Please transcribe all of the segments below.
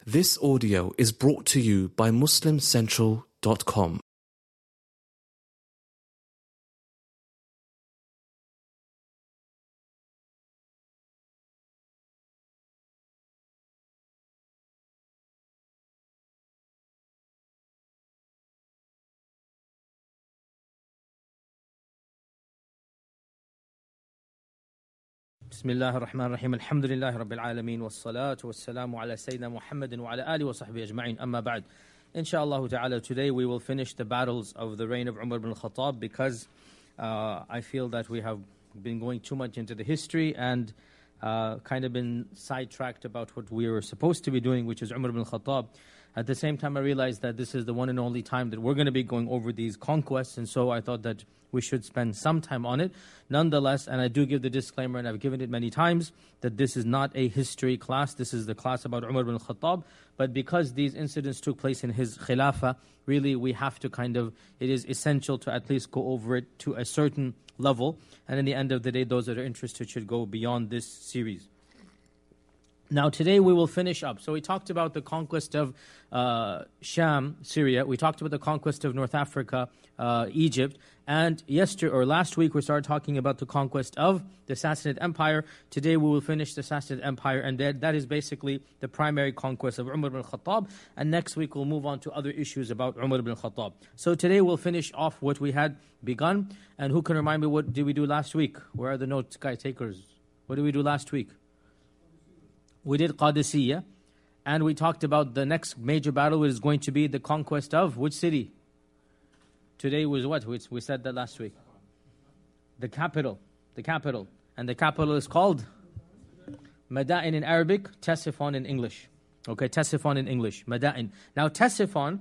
This audio is brought to you by MuslimCentral.com. بسم الله الرحمن الرحيم الحمد لله رب العالمين والصلاة والسلام على سيدنا محمد وعلى آله وصحبه أجمعين أما بعد. Inshallah ta'ala, today we will finish the battles of the reign of Umar ibn al-Khattab because I feel that we have been going too much into the history and kind of been sidetracked about what we were supposed to be doing, which is Umar ibn al-Khattab. At the same time, I realized that this is the one and only time that we're going to be going over these conquests, and so I thought that we should spend some time on it. Nonetheless, and I do give the disclaimer, and I've given it many times, that this is not a history class. This is the class about Umar ibn al-Khattab. But because these incidents took place in his khilafah, really we have to it is essential to at least go over it to a certain level. And in the end of the day, those that are interested should go beyond this series. Now today we will finish up. So we talked about the conquest of Sham, Syria. We talked about the conquest of North Africa, Egypt. And last week we started talking about the conquest of the Sassanid Empire. Today we will finish the Sassanid Empire, and that is basically the primary conquest of Umar ibn al-Khattab. And next week we'll move on to other issues about Umar ibn al-Khattab. So today we'll finish off what we had begun. And who can remind me, what did we do last week? Where are the notes, guy takers? What did we do last week? We did Qadisiyya, and we talked about the next major battle, which is going to be the conquest of which city? Today was what? We said that last week. The capital. And the capital is called Madain in Arabic, Ctesiphon in English. Okay, Ctesiphon in English, Madain. Now Ctesiphon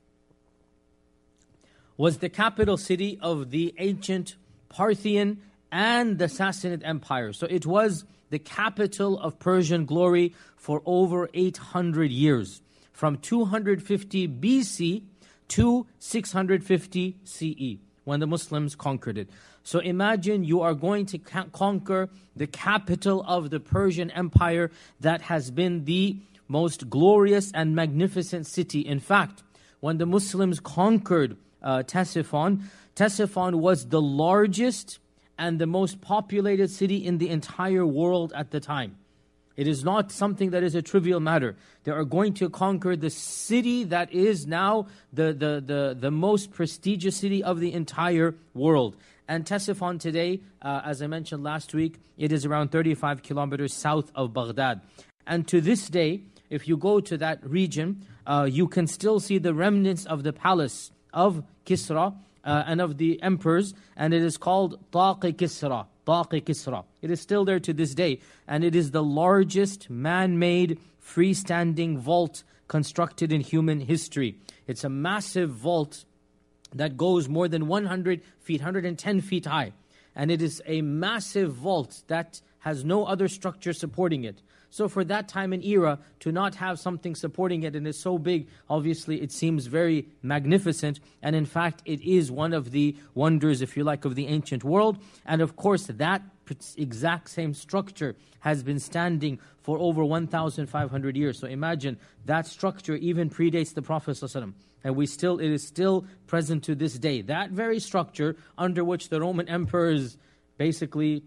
was the capital city of the ancient Parthian and the Sassanid Empire. So it was the capital of Persian glory for over 800 years, from 250 BC to 650 CE, when the Muslims conquered it. So imagine you are going to conquer the capital of the Persian Empire that has been the most glorious and magnificent city. In fact, when the Muslims conquered Ctesiphon was the largest and the most populated city in the entire world at the time. It is not something that is a trivial matter. They are going to conquer the city that is now the most prestigious city of the entire world. And Ctesiphon today, as I mentioned last week, it is around 35 kilometers south of Baghdad. And to this day, if you go to that region, you can still see the remnants of the palace of Kisra, and of the emperors, and it is called Taqi Kisra. It is still there to this day, and it is the largest man-made freestanding vault constructed in human history. It's a massive vault that goes more than 100 feet, 110 feet high, and it is a massive vault that has no other structure supporting it. So for that time and era, to not have something supporting it and it's so big, obviously it seems very magnificent. And in fact, it is one of the wonders, if you like, of the ancient world. And of course, that exact same structure has been standing for over 1,500 years. So imagine, that structure even predates the Prophet ﷺ. And it is still present to this day. That very structure under which the Roman emperors basically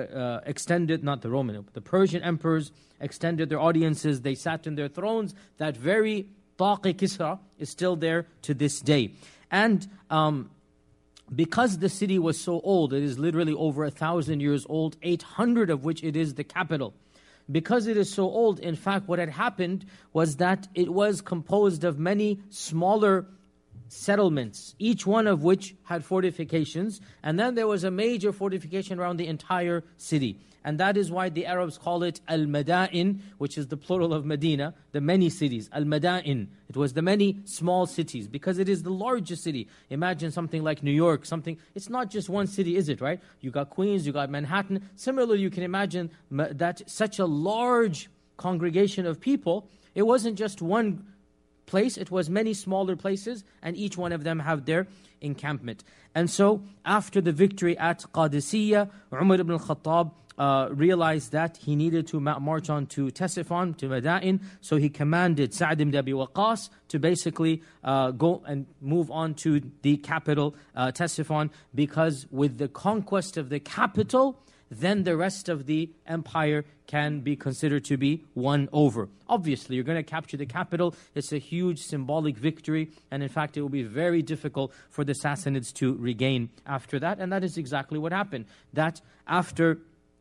the Persian emperors extended their audiences, they sat in their thrones. That very Taqi Kisra is still there to this day. And because the city was so old, it is literally over 1,000 years old, 800 of which it is the capital. Because it is so old, in fact, what had happened was that it was composed of many smaller settlements, each one of which had fortifications, and then there was a major fortification around the entire city. And that is why the Arabs call it Al-Madain, which is the plural of Medina, the many cities. Al-Madain, it was the many small cities, because it is the largest city. Imagine something like New York, it's not just one city, is it, right? You got Queens, you got Manhattan. Similarly, you can imagine that such a large congregation of people, it wasn't just one place, it was many smaller places, and each one of them have their encampment. And so, after the victory at Qadisiyya, Umar ibn al-Khattab realized that he needed to march on to Ctesiphon, to Madain, so he commanded Sa'd ibn Abi Waqqas to basically go and move on to the capital, Ctesiphon, because with the conquest of the capital, then the rest of the empire can be considered to be won over. Obviously, you're going to capture the capital. It's a huge symbolic victory, and in fact, it will be very difficult for the Sassanids to regain after that, and that is exactly what happened. That after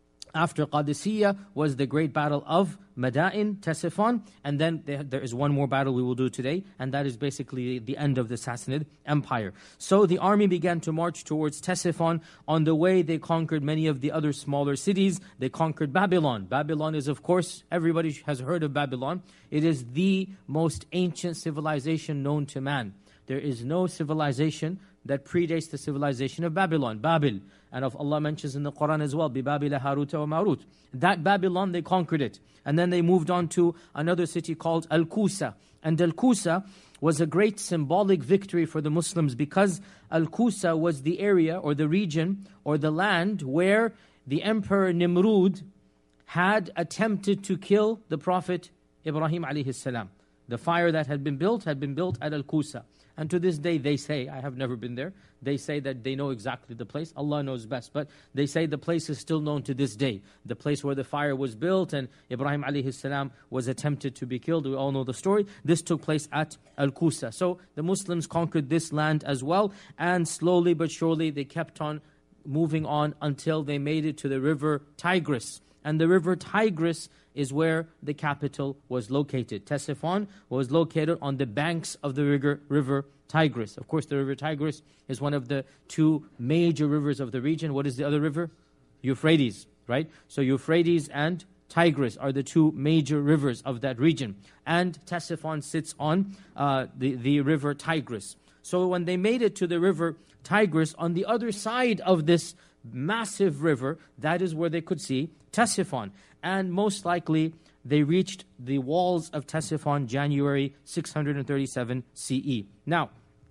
Qadisiyah was the great battle of Madain, Ctesiphon, and then there is one more battle we will do today, and that is basically the end of the Sassanid Empire. So the army began to march towards Ctesiphon. On the way, they conquered many of the other smaller cities. They conquered Babylon. Babylon is, of course, everybody has heard of Babylon. It is the most ancient civilization known to man. There is no civilization that predates the civilization of Babylon, Babil. And of Allah mentions in the Quran as well, بِبَابِلَ هَارُوتَ وَمَارُوتَ. That Babylon, they conquered it. And then they moved on to another city called Al-Qusa. And Al-Qusa was a great symbolic victory for the Muslims, because Al-Qusa was the area or the region or the land where the Emperor Nimrud had attempted to kill the Prophet Ibrahim alayhi salam. The fire that had been built at Al-Qusa. And to this day, they say, I have never been there, they say that they know exactly the place. Allah knows best. But they say the place is still known to this day. The place where the fire was built and Ibrahim alayhi salam was attempted to be killed. We all know the story. This took place at Al-Qusa. So the Muslims conquered this land as well. And slowly but surely, they kept on moving on until they made it to the river Tigris. And the river Tigris is where the capital was located. Ctesiphon was located on the banks of the river Tigris. Of course, the river Tigris is one of the two major rivers of the region. What is the other river? Euphrates, right? So Euphrates and Tigris are the two major rivers of that region. And Ctesiphon sits on the river Tigris. So when they made it to the river Tigris, on the other side of this massive river, that is where they could see Ctesiphon. And most likely, they reached the walls of Ctesiphon January 637 CE. Now,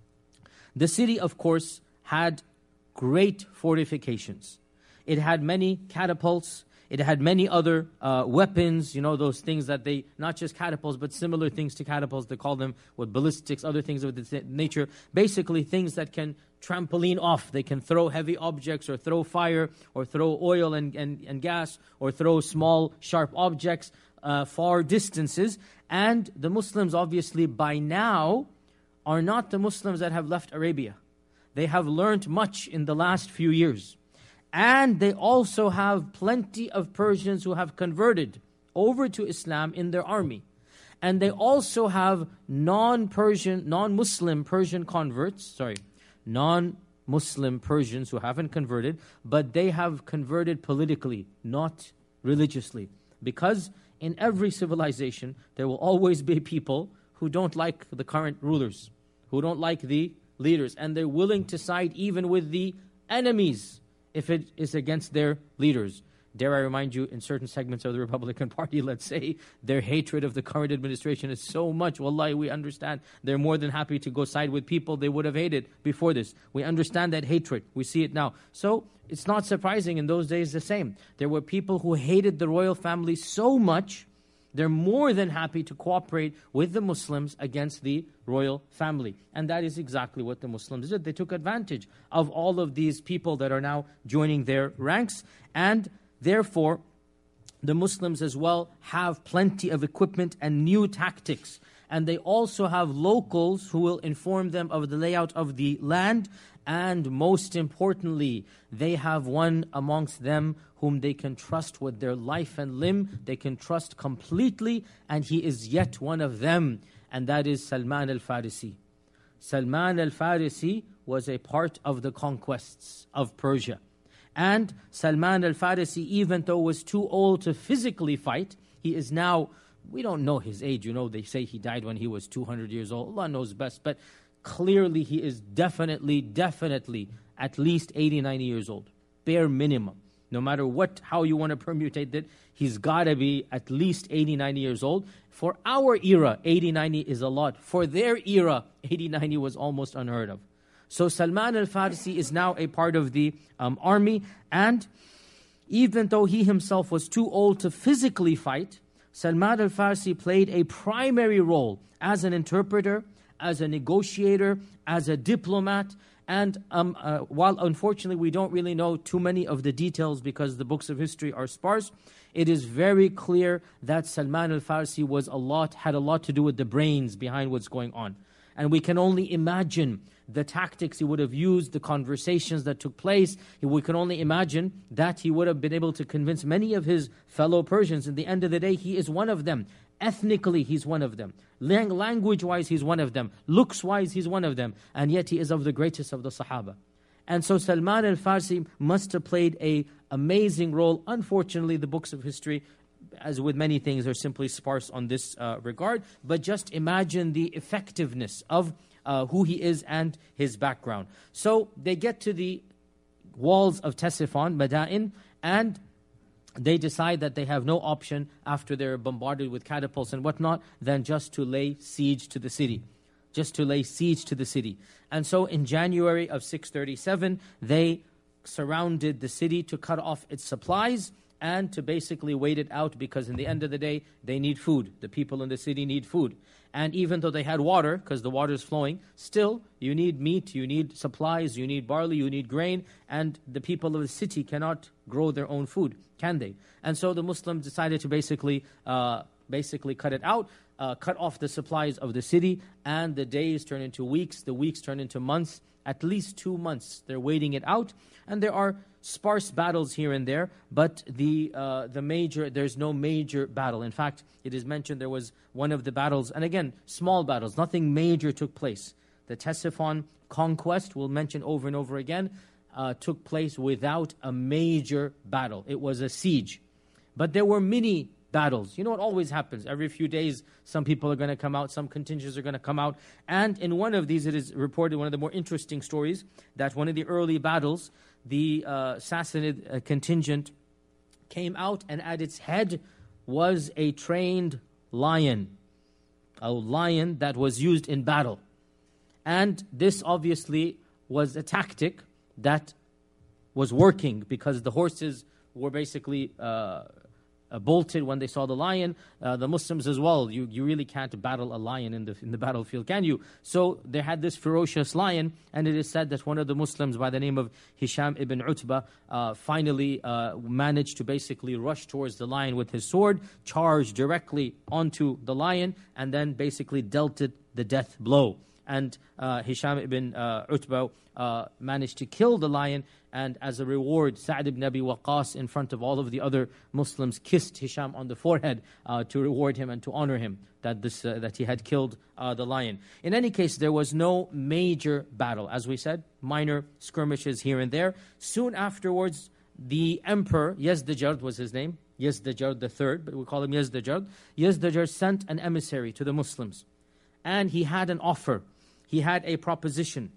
the city, of course, had great fortifications. It had many catapults. It had many other weapons, you know, those things that they, not just catapults, but similar things to catapults. They call them ballistics, other things of this nature. Basically, things that can trampoline off. They can throw heavy objects or throw fire or throw oil and gas or throw small, sharp objects far distances. And the Muslims, obviously, by now, are not the Muslims that have left Arabia. They have learned much in the last few years. And they also have plenty of Persians who have converted over to Islam in their army. And they also have non-Muslim Persian converts, non-Muslim Persians who haven't converted, but they have converted politically, not religiously. Because in every civilization, there will always be people who don't like the current rulers, who don't like the leaders, and they're willing to side even with the enemies if it is against their leaders. Dare I remind you, in certain segments of the Republican Party, let's say, their hatred of the current administration is so much. Wallahi, we understand. They're more than happy to go side with people they would have hated before this. We understand that hatred. We see it now. So it's not surprising in those days the same. There were people who hated the royal family so much, they're more than happy to cooperate with the Muslims against the royal family. And that is exactly what the Muslims did. They took advantage of all of these people that are now joining their ranks. And therefore, the Muslims as well have plenty of equipment and new tactics. And they also have locals who will inform them of the layout of the land. And most importantly, they have one amongst them whom they can trust with their life and limb. They can trust completely, and he is yet one of them, and that is Salman al-Farisi. Salman al-Farisi was a part of the conquests of Persia. And Salman al-Farisi, even though was too old to physically fight, he is now, we don't know his age, you know, they say he died when he was 200 years old. Allah knows best, but clearly he is definitely at least 80, 90 years old. Bare minimum. No matter how you want to permutate it, he's got to be at least 80, 90 years old. For our era, 80, 90 is a lot. For their era, 80, 90 was almost unheard of. So Salman al-Farisi is now a part of the army, and Even though he himself was too old to physically fight, Salman al-Farsi played a primary role as an interpreter, as a negotiator, as a diplomat. And while unfortunately we don't really know too many of the details because the books of history are sparse, it is very clear that Salman al-Farsi had a lot to do with the brains behind what's going on. And we can only imagine the tactics he would have used, the conversations that took place. We can only imagine that he would have been able to convince many of his fellow Persians. At the end of the day, he is one of them. Ethnically, he's one of them. Language-wise, he's one of them. Looks-wise, he's one of them. And yet he is of the greatest of the Sahaba. And so Salman al-Farsi must have played an amazing role. Unfortunately, the books of history, as with many things, are simply sparse on this regard. But just imagine the effectiveness of who he is and his background. So they get to the walls of Ctesiphon, Madain, and they decide that they have no option after they're bombarded with catapults and whatnot than just to lay siege to the city. And so in January of 637, they surrounded the city to cut off its supplies and to basically wait it out, because in the end of the day, they need food. The people in the city need food. And even though they had water, because the water is flowing, still, you need meat, you need supplies, you need barley, you need grain, and the people of the city cannot grow their own food, can they? And so the Muslims decided to basically cut it out, cut off the supplies of the city, and the days turn into weeks, the weeks turn into months, at least 2 months. They're waiting it out, and there are sparse battles here and there, but there's no major battle. In fact, it is mentioned there was one of the battles, and again, small battles, nothing major took place. The Ctesiphon conquest, we'll mention over and over again, took place without a major battle. It was a siege. But there were mini battles. You know what always happens? Every few days, some people are going to come out, some contingents are going to come out. And in one of these, it is reported, one of the more interesting stories, that one of the early battles, the Sassanid contingent came out, and at its head was a trained lion. A lion that was used in battle. And this obviously was a tactic that was working, because the horses were basically bolted when they saw the lion. The Muslims as well, you really can't battle a lion in the battlefield, can you? So they had this ferocious lion, and it is said that one of the Muslims by the name of Hisham ibn Utbah finally managed to basically rush towards the lion with his sword, charge directly onto the lion, and then basically dealt it the death blow. And Hisham ibn Utbah managed to kill the lion, and as a reward, Sa'd ibn Abi Waqqas, in front of all of the other Muslims, kissed Hisham on the forehead to reward him and to honor him that he had killed the lion. In any case, there was no major battle. As we said, minor skirmishes here and there. Soon afterwards, the emperor, Yazdajard was his name, Yazdajard III, but we call him Yazdajard. Yazdajard sent an emissary to the Muslims, and he had an offer. He had a proposition.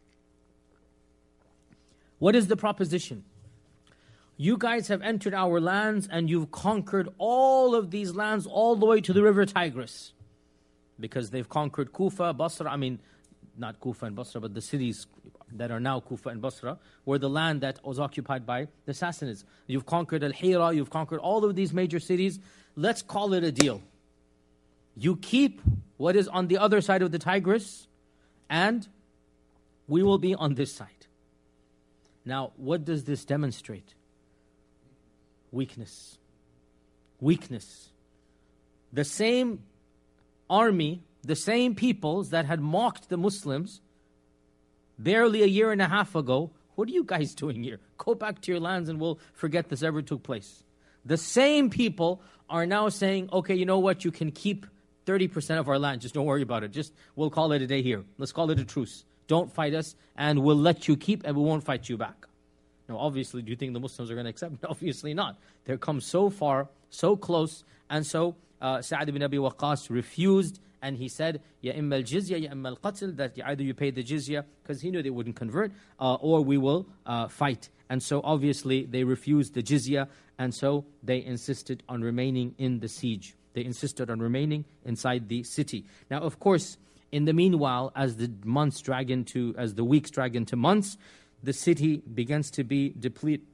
What is the proposition? You guys have entered our lands and you've conquered all of these lands all the way to the river Tigris. Because they've conquered Kufa, Basra, not Kufa and Basra, but the cities that are now Kufa and Basra, were the land that was occupied by the Sassanids. You've conquered Al-Hira, you've conquered all of these major cities. Let's call it a deal. You keep what is on the other side of the Tigris, and we will be on this side. Now, what does this demonstrate? Weakness. Weakness. The same army, the same peoples that had mocked the Muslims barely a year and a half ago, what are you guys doing here? Go back to your lands and we'll forget this ever took place. The same people are now saying, okay, you know what, you can keep 30% of our land, just don't worry about it. We'll call it a day here. Let's call it a truce. Don't fight us, and we'll let you keep, and we won't fight you back. Now, obviously, do you think the Muslims are going to accept? Obviously not. They've come so far, so close, and so Sa'd ibn Abi Waqqas refused, and he said, Ya imma al-jizya, ya imma al-qatl, that either you pay the jizya, because he knew they wouldn't convert, or we will fight. And so, obviously, they refused the jizya, and so they insisted on remaining in the siege. They insisted on remaining inside the city. Now, of course, in the meanwhile, as the weeks drag into months, the city begins to be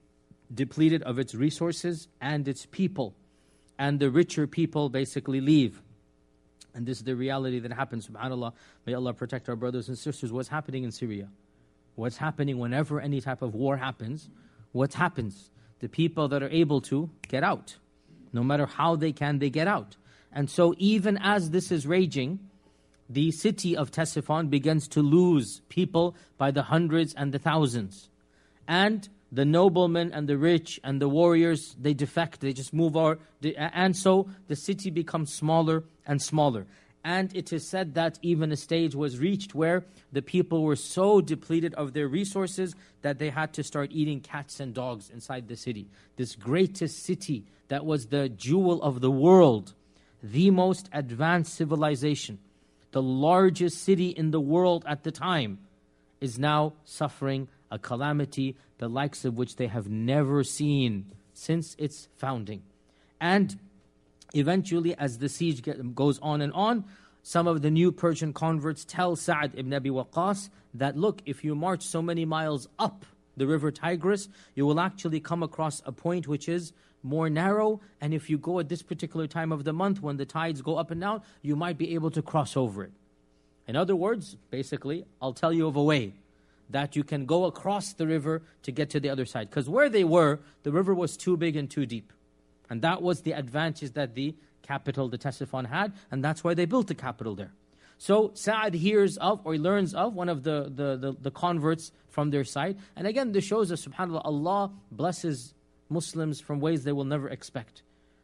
depleted of its resources and its people. And the richer people basically leave. And this is the reality that happens, subhanAllah. May Allah protect our brothers and sisters. What's happening in Syria? What's happening whenever any type of war happens? What happens? The people that are able to get out. No matter how they can, they get out. And so even as this is raging, the city of Ctesiphon begins to lose people by the hundreds and the thousands. And the noblemen and the rich and the warriors, they defect, they just move out. And so the city becomes smaller and smaller. And it is said that even a stage was reached where the people were so depleted of their resources that they had to start eating cats and dogs inside the city. This greatest city that was the jewel of the world, the most advanced civilization, the largest city in the world at the time, is now suffering a calamity the likes of which they have never seen since its founding. And eventually, as the siege goes on and on, some of the new Persian converts tell Sa'd ibn Abi Waqqas that, look, if you march so many miles up the river Tigris, you will actually come across a point which is more narrow, and if you go at this particular time of the month when the tides go up and down, you might be able to cross over it. In other words, basically, I'll tell you of a way that you can go across the river to get to the other side. Because where they were, the river was too big and too deep. And that was the advantage that the capital, the Ctesiphon, had, and that's why they built the capital there. So Sa'd hears of, or he learns of, one of the converts from their side. And again, this shows us, subhanAllah, Allah blesses Muslims from ways they will never expect.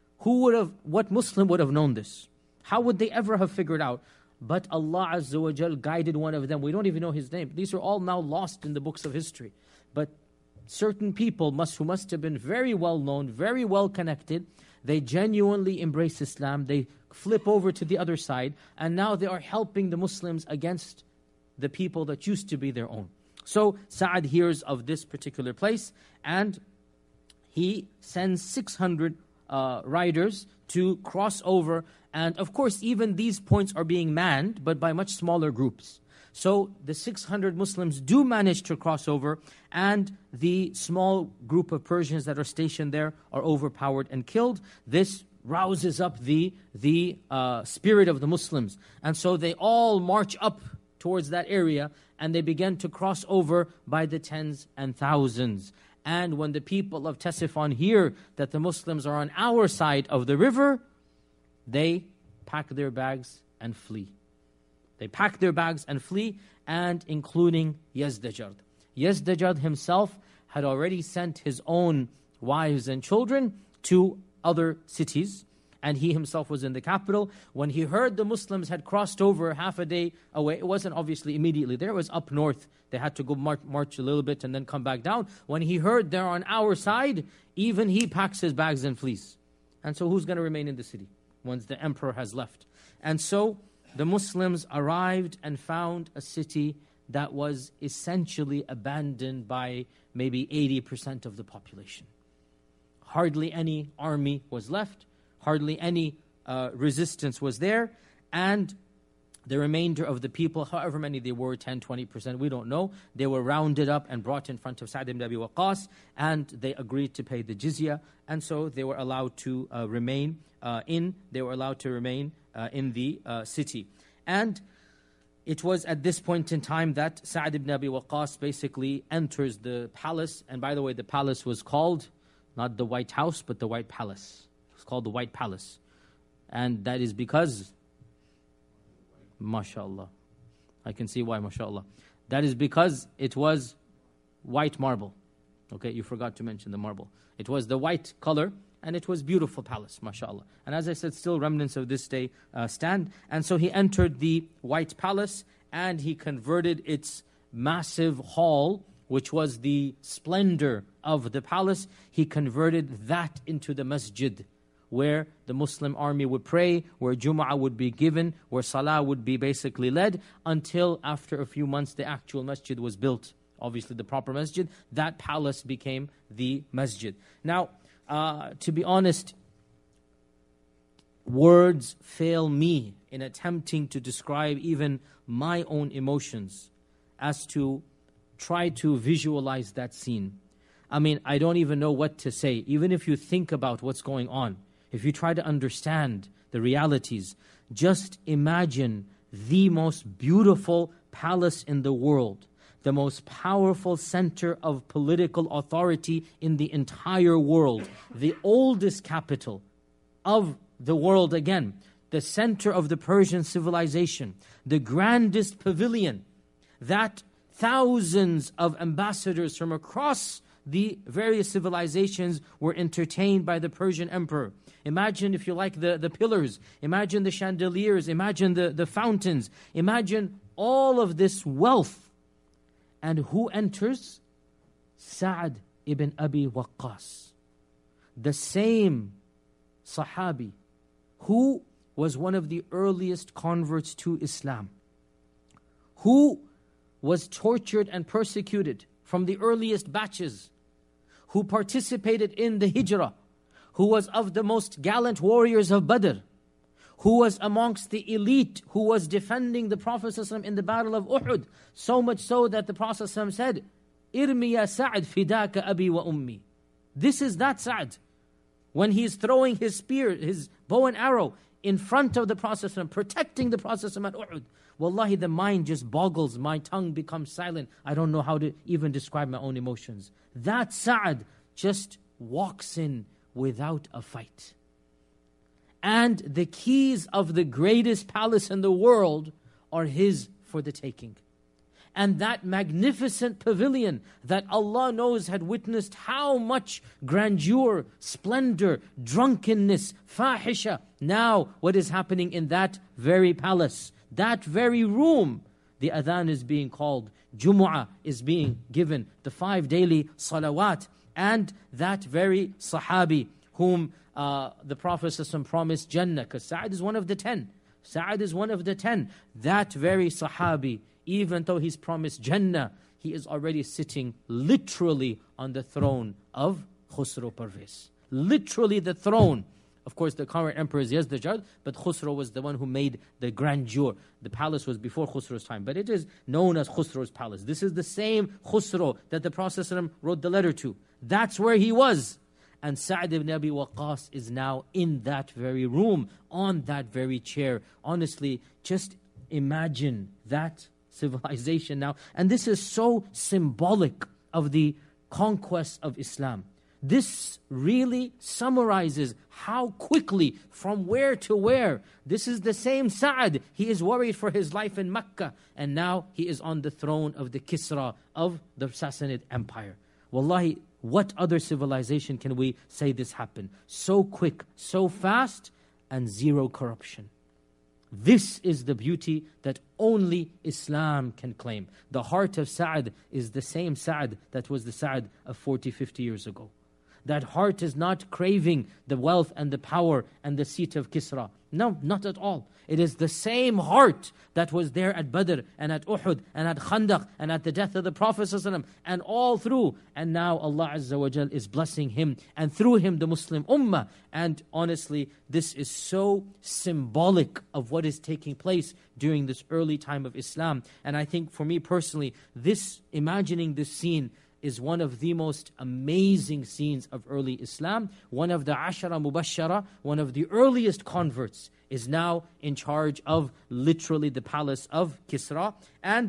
What Muslim would have known this? How would they ever have figured out? But Allah Azza wa Jal guided one of them. We don't even know his name. These are all now lost in the books of history. But certain people who must have been very well known, very well connected, they genuinely embrace Islam. They flip over to the other side, and now they are helping the Muslims against the people that used to be their own. So Sa'd hears of this particular place, and he sends 600 riders to cross over. And of course, even these points are being manned, but by much smaller groups. So the 600 Muslims do manage to cross over, and the small group of Persians that are stationed there are overpowered and killed. This rouses up the spirit of the Muslims. And so they all march up towards that area, and they begin to cross over by the tens and thousands. And when the people of Ctesiphon hear that the Muslims are on our side of the river, they pack their bags and flee. They pack their bags and flee, and including Yazdajad. Yazdajad himself had already sent his own wives and children to other cities, and he himself was in the capital. When he heard the Muslims had crossed over half a day away, it wasn't obviously immediately there, it was up north. They had to go march a little bit and then come back down. When he heard they're on our side, even he packs his bags and flees. And so who's going to remain in the city once the emperor has left? And so the Muslims arrived and found a city that was essentially abandoned by maybe 80% of the population. Hardly any army was left. Hardly any resistance was there. And the remainder of the people, however many they were, 10, 20%, we don't know, they were rounded up and brought in front of Sa'd ibn Abi Waqqas, and they agreed to pay the jizya. And so they were allowed to remain in the city. And it was at this point in time that Sa'd ibn Abi Waqqas basically enters the palace. And by the way, the palace was called not the White House, but the White Palace. It's called the White Palace. And that is because, mashallah, I can see why, mashallah. That is because it was white marble. Okay, you forgot to mention the marble. It was the white color, and it was beautiful palace, mashallah. And as I said, still remnants of this day stand. And so he entered the White Palace, and he converted its massive hall, which was the splendor of the palace. He converted that into the masjid, where the Muslim army would pray, where Jum'ah would be given, where Salah would be basically led, until after a few months the actual masjid was built. Obviously the proper masjid. That palace became the masjid. Now, to be honest, words fail me in attempting to describe even my own emotions as to try to visualize that scene. I mean, I don't even know what to say. Even if you think about what's going on, if you try to understand the realities, just imagine the most beautiful palace in the world, the most powerful center of political authority in the entire world, the oldest capital of the world again, the center of the Persian civilization, the grandest pavilion that thousands of ambassadors from across the various civilizations were entertained by the Persian emperor. Imagine, if you like, the pillars. Imagine the chandeliers. Imagine the fountains. Imagine all of this wealth. And who enters? Sa'ad ibn Abi Waqqas, the same Sahabi who was one of the earliest converts to Islam, who was tortured and persecuted from the earliest batches, who participated in the Hijrah, who was of the most gallant warriors of Badr, who was amongst the elite, who was defending the Prophet ﷺ in the battle of Uhud, so much so that the Prophet ﷺ said, "Irmi ya Sa'ad fidaka abi wa ummi." This is that Sa'ad, when he's throwing his spear, his bow and arrow, in front of the Prophet ﷺ, protecting the Prophet ﷺ at Uhud. Wallahi, the mind just boggles, my tongue becomes silent. I don't know how to even describe my own emotions. That Sa'ad just walks in without a fight. And the keys of the greatest palace in the world are his for the taking. And that magnificent pavilion that Allah knows had witnessed how much grandeur, splendor, drunkenness, fahisha. Now, what is happening in that very palace, that very room? The adhan is being called, Jumu'ah is being given, the 5 daily salawat. And that very Sahabi whom the Prophet ﷺ promised Jannah, because Sa'ad is one of the 10. Sa'ad is one of the 10. That very Sahabi, even though he's promised Jannah, he is already sitting literally on the throne of Khusro Parvez. Literally the throne. Of course, the current emperor is Yazdajad, but Khusro was the one who made the grandeur. The palace was before Khusro's time, but it is known as Khusro's palace. This is the same Khusro that the Prophet ﷺ wrote the letter to. That's where he was. And Sa'ad ibn Abi Waqqas is now in that very room, on that very chair. Honestly, just imagine that civilization now. And this is so symbolic of the conquest of Islam. This really summarizes how quickly, from where to where. This is the same Sa'ad. He is worried for his life in Mecca. And now he is on the throne of the Kisra of the Sassanid Empire. Wallahi, what other civilization can we say this happened? So quick, so fast, and zero corruption. This is the beauty that only Islam can claim. The heart of Sa'ad is the same Sa'ad that was the Sa'ad of 40, 50 years ago. That heart is not craving the wealth and the power and the seat of Kisra. No, not at all. It is the same heart that was there at Badr and at Uhud and at Khandaq and at the death of the Prophet ﷺ and all through. And now Allah Azza wa Jal is blessing him and through him the Muslim Ummah. And honestly, this is so symbolic of what is taking place during this early time of Islam. And I think for me personally, imagining this scene is one of the most amazing scenes of early Islam. One of the Ashara Mubashara, one of the earliest converts, is now in charge of literally the palace of Kisra. And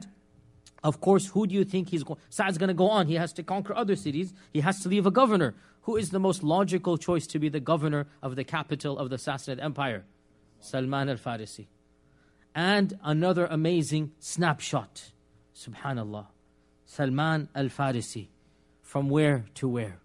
of course, who do you think Sa'ad's going to go on? He has to conquer other cities. He has to leave a governor. Who is the most logical choice to be the governor of the capital of the Sassanid Empire? Salman al-Farisi. And another amazing snapshot. Subhanallah. Salman al-Farisi. From where to where?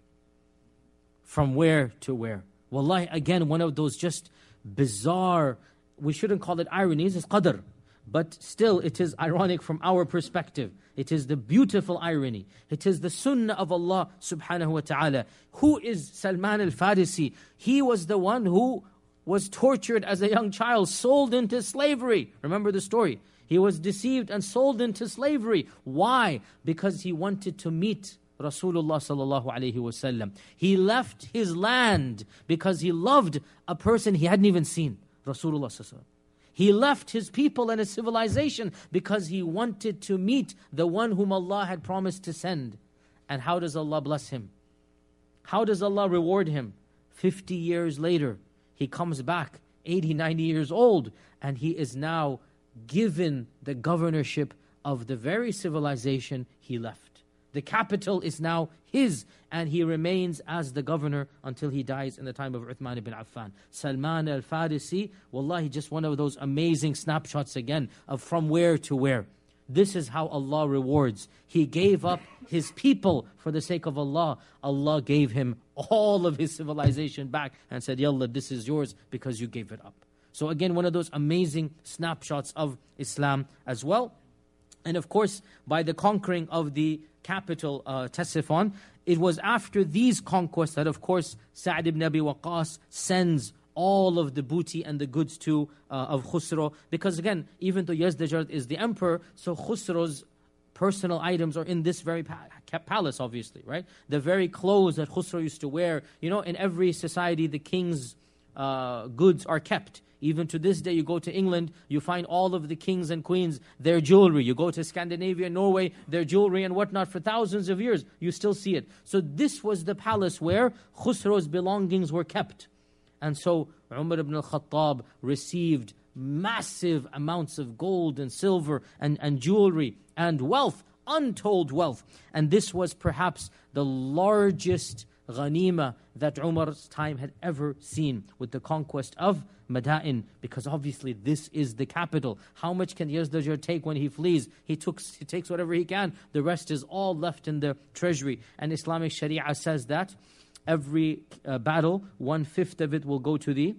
From where to where? Wallahi, again, one of those just bizarre, we shouldn't call it ironies, it's qadr. But still, it is ironic from our perspective. It is the beautiful irony. It is the sunnah of Allah subhanahu wa ta'ala. Who is Salman al-Farisi? He was the one who was tortured as a young child, sold into slavery. Remember the story? He was deceived and sold into slavery. Why? Because he wanted to meet Rasulullah sallallahu alayhi wasallam. He left his land because he loved a person he hadn't even seen, Rasulullah sallallahu alayhi wasallam. He left his people and his civilization because he wanted to meet the one whom Allah had promised to send. And how does Allah bless him? How does Allah reward him? 50 years later, he comes back, 80, 90 years old, and he is now given the governorship of the very civilization he left. The capital is now his, and he remains as the governor until he dies in the time of Uthman ibn Affan. Salman al-Farisi, wallahi, just one of those amazing snapshots again of from where to where. This is how Allah rewards. He gave up his people for the sake of Allah. Allah gave him all of his civilization back and said, Yallah, this is yours because you gave it up. So again, one of those amazing snapshots of Islam as well. And of course, by the conquering of the capital, Ctesiphon, it was after these conquests that, of course, Sa'd ibn Abi Waqqas sends all of the booty and the goods to of Khusro. Because again, even though Yazdajerd is the emperor, so Khusro's personal items are in this very palace, obviously, right? The very clothes that Khusro used to wear. You know, in every society, the king's goods are kept. Even to this day, you go to England, you find all of the kings and queens, their jewelry. You go to Scandinavia, Norway, their jewelry and whatnot for thousands of years. You still see it. So this was the palace where Khusro's belongings were kept. And so Umar ibn al-Khattab received massive amounts of gold and silver and jewelry and wealth, untold wealth. And this was perhaps the largest ghanima that Umar's time had ever seen, with the conquest of Madain, because obviously this is the capital. How much can Yazdajir take when he flees? He takes whatever he can. The rest is all left in the treasury. And Islamic Sharia says that every battle, 1/5 of it will go to the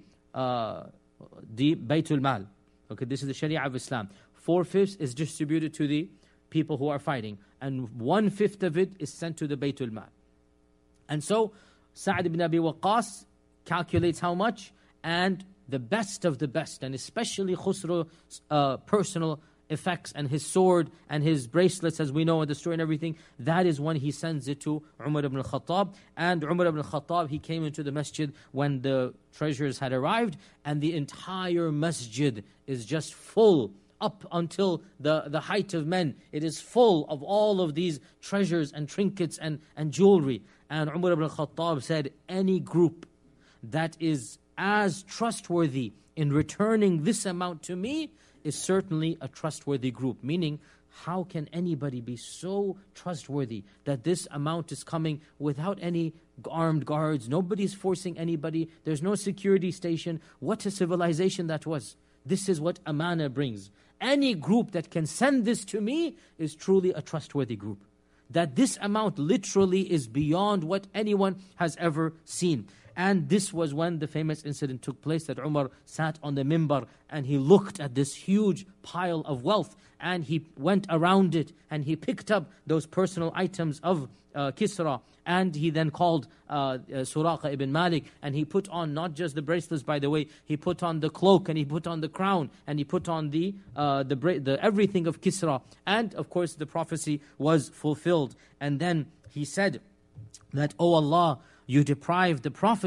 Baytul Mal. Okay, this is the Sharia of Islam. 4/5 is distributed to the people who are fighting, and 1/5 of it is sent to the Baytul Mal. And so Sa'd ibn Abi Waqqas calculates how much, and the best of the best, and especially Khusro's personal effects and his sword and his bracelets, as we know in the story and everything, that is when he sends it to Umar ibn al-Khattab. And Umar ibn al-Khattab, he came into the masjid when the treasures had arrived, and the entire masjid is just full up until the height of men. It is full of all of these treasures and trinkets and jewelry. And Umar ibn al-Khattab said, any group that is as trustworthy in returning this amount to me is certainly a trustworthy group. Meaning, how can anybody be so trustworthy that this amount is coming without any armed guards? Nobody's forcing anybody. There's no security station. What a civilization that was. This is what amana brings. Any group that can send this to me is truly a trustworthy group. That this amount literally is beyond what anyone has ever seen. And this was when the famous incident took place, that Umar sat on the mimbar and he looked at this huge pile of wealth, and he went around it and he picked up those personal items of Kisra, and he then called Suraqa ibn Malik, and he put on not just the bracelets, by the way, he put on the cloak, and he put on the crown, and he put on the everything of Kisra. And of course the prophecy was fulfilled. And then he said that, "O Allah, you deprived the Prophet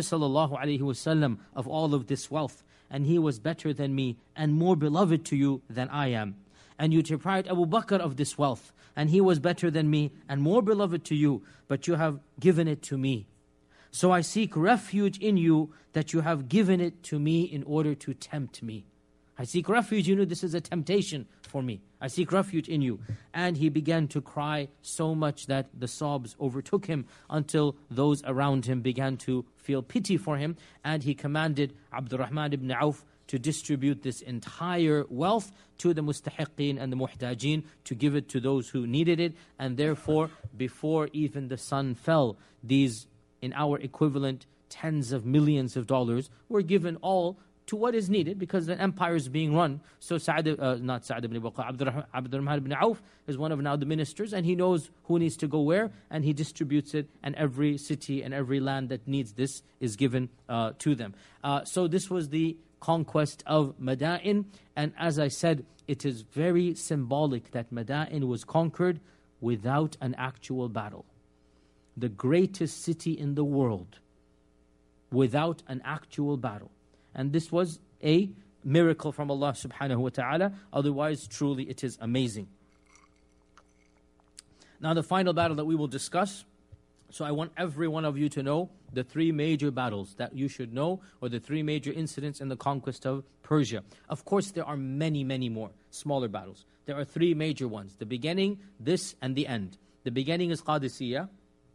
ﷺ of all of this wealth, and he was better than me and more beloved to you than I am. And you deprived Abu Bakr of this wealth, and he was better than me and more beloved to you, but you have given it to me. So I seek refuge in you that you have given it to me in order to tempt me. I seek refuge in you, this is a temptation for me. I seek refuge in you." And he began to cry so much that the sobs overtook him, until those around him began to feel pity for him. And he commanded Abdurrahman ibn Auf to distribute this entire wealth to the mustahiqeen and the muhtajeen, to give it to those who needed it. And therefore, before even the sun fell, these, in our equivalent, tens of millions of dollars were given all to what is needed, because the empire is being run. So not Sa'd ibn Waqqas, Abdurrahman ibn Auf is one of now the ministers, and he knows who needs to go where, and he distributes it, and every city and every land that needs this is given to them. So this was the conquest of Madain, and as I said, it is very symbolic that Madain was conquered without an actual battle. The greatest city in the world without an actual battle. And this was a miracle from Allah subhanahu wa ta'ala. Otherwise, truly it is amazing. Now the final battle that we will discuss So I want every one of you to know the three major battles that you should know, or the three major incidents in the conquest of Persia. Of course, there are many, many more smaller battles. There are three major ones: the beginning, this, and the end. The beginning is Qadisiyah.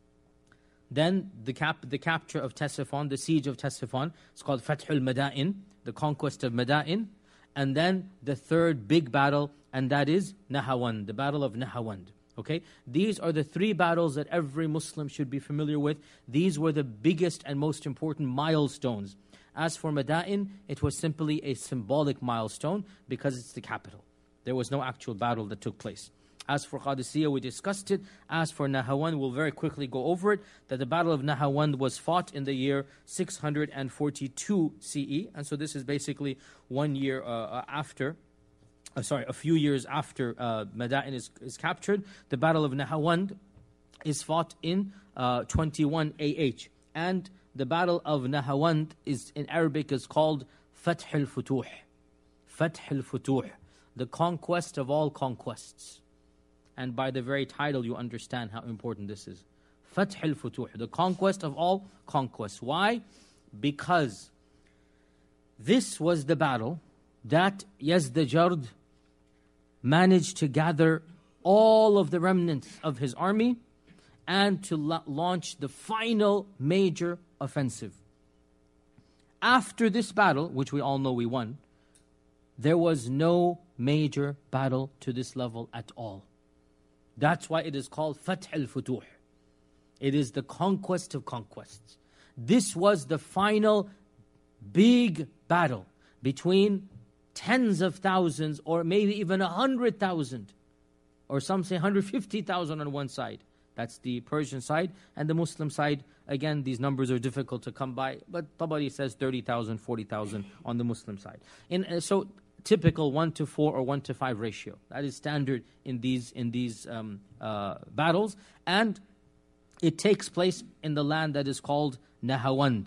Then the capture of Ctesiphon, the siege of Ctesiphon. It's called Fathul Mada'in, the conquest of Mada'in. And then the third big battle, and that is Nahawand, the battle of Nahawand. Okay, these are the three battles that every Muslim should be familiar with. These were the biggest and most important milestones. As for Mada'in, it was simply a symbolic milestone because it's the capital. There was no actual battle that took place. As for Qadisiyah, we discussed it. As for Nahawand, we'll very quickly go over it, that the battle of Nahawand was fought in the year 642 CE. And so this is basically 1 year after, a few years after Mada'in is captured. The battle of Nahawand is fought in 21 AH. And the battle of Nahawand in Arabic is called Fath al-Futuh. Fath al-Futuh, the conquest of all conquests. And by the very title, you understand how important this is. Fath al-Futuh, the conquest of all conquests. Why? Because this was the battle that Yazdajard managed to gather all of the remnants of his army and to launch the final major offensive. After this battle, which we all know we won, there was no major battle to this level at all. That's why it is called Fath al-Futuh. It is the conquest of conquests. This was the final big battle between tens of thousands, or maybe even 100,000, or some say 150,000 on one side. That's the Persian side. And the Muslim side, again, these numbers are difficult to come by, but Tabari says 30,000, 40,000 on the Muslim side. So typical 1-4 or 1-5 ratio. That is standard in these battles. And it takes place in the land that is called Nahawand.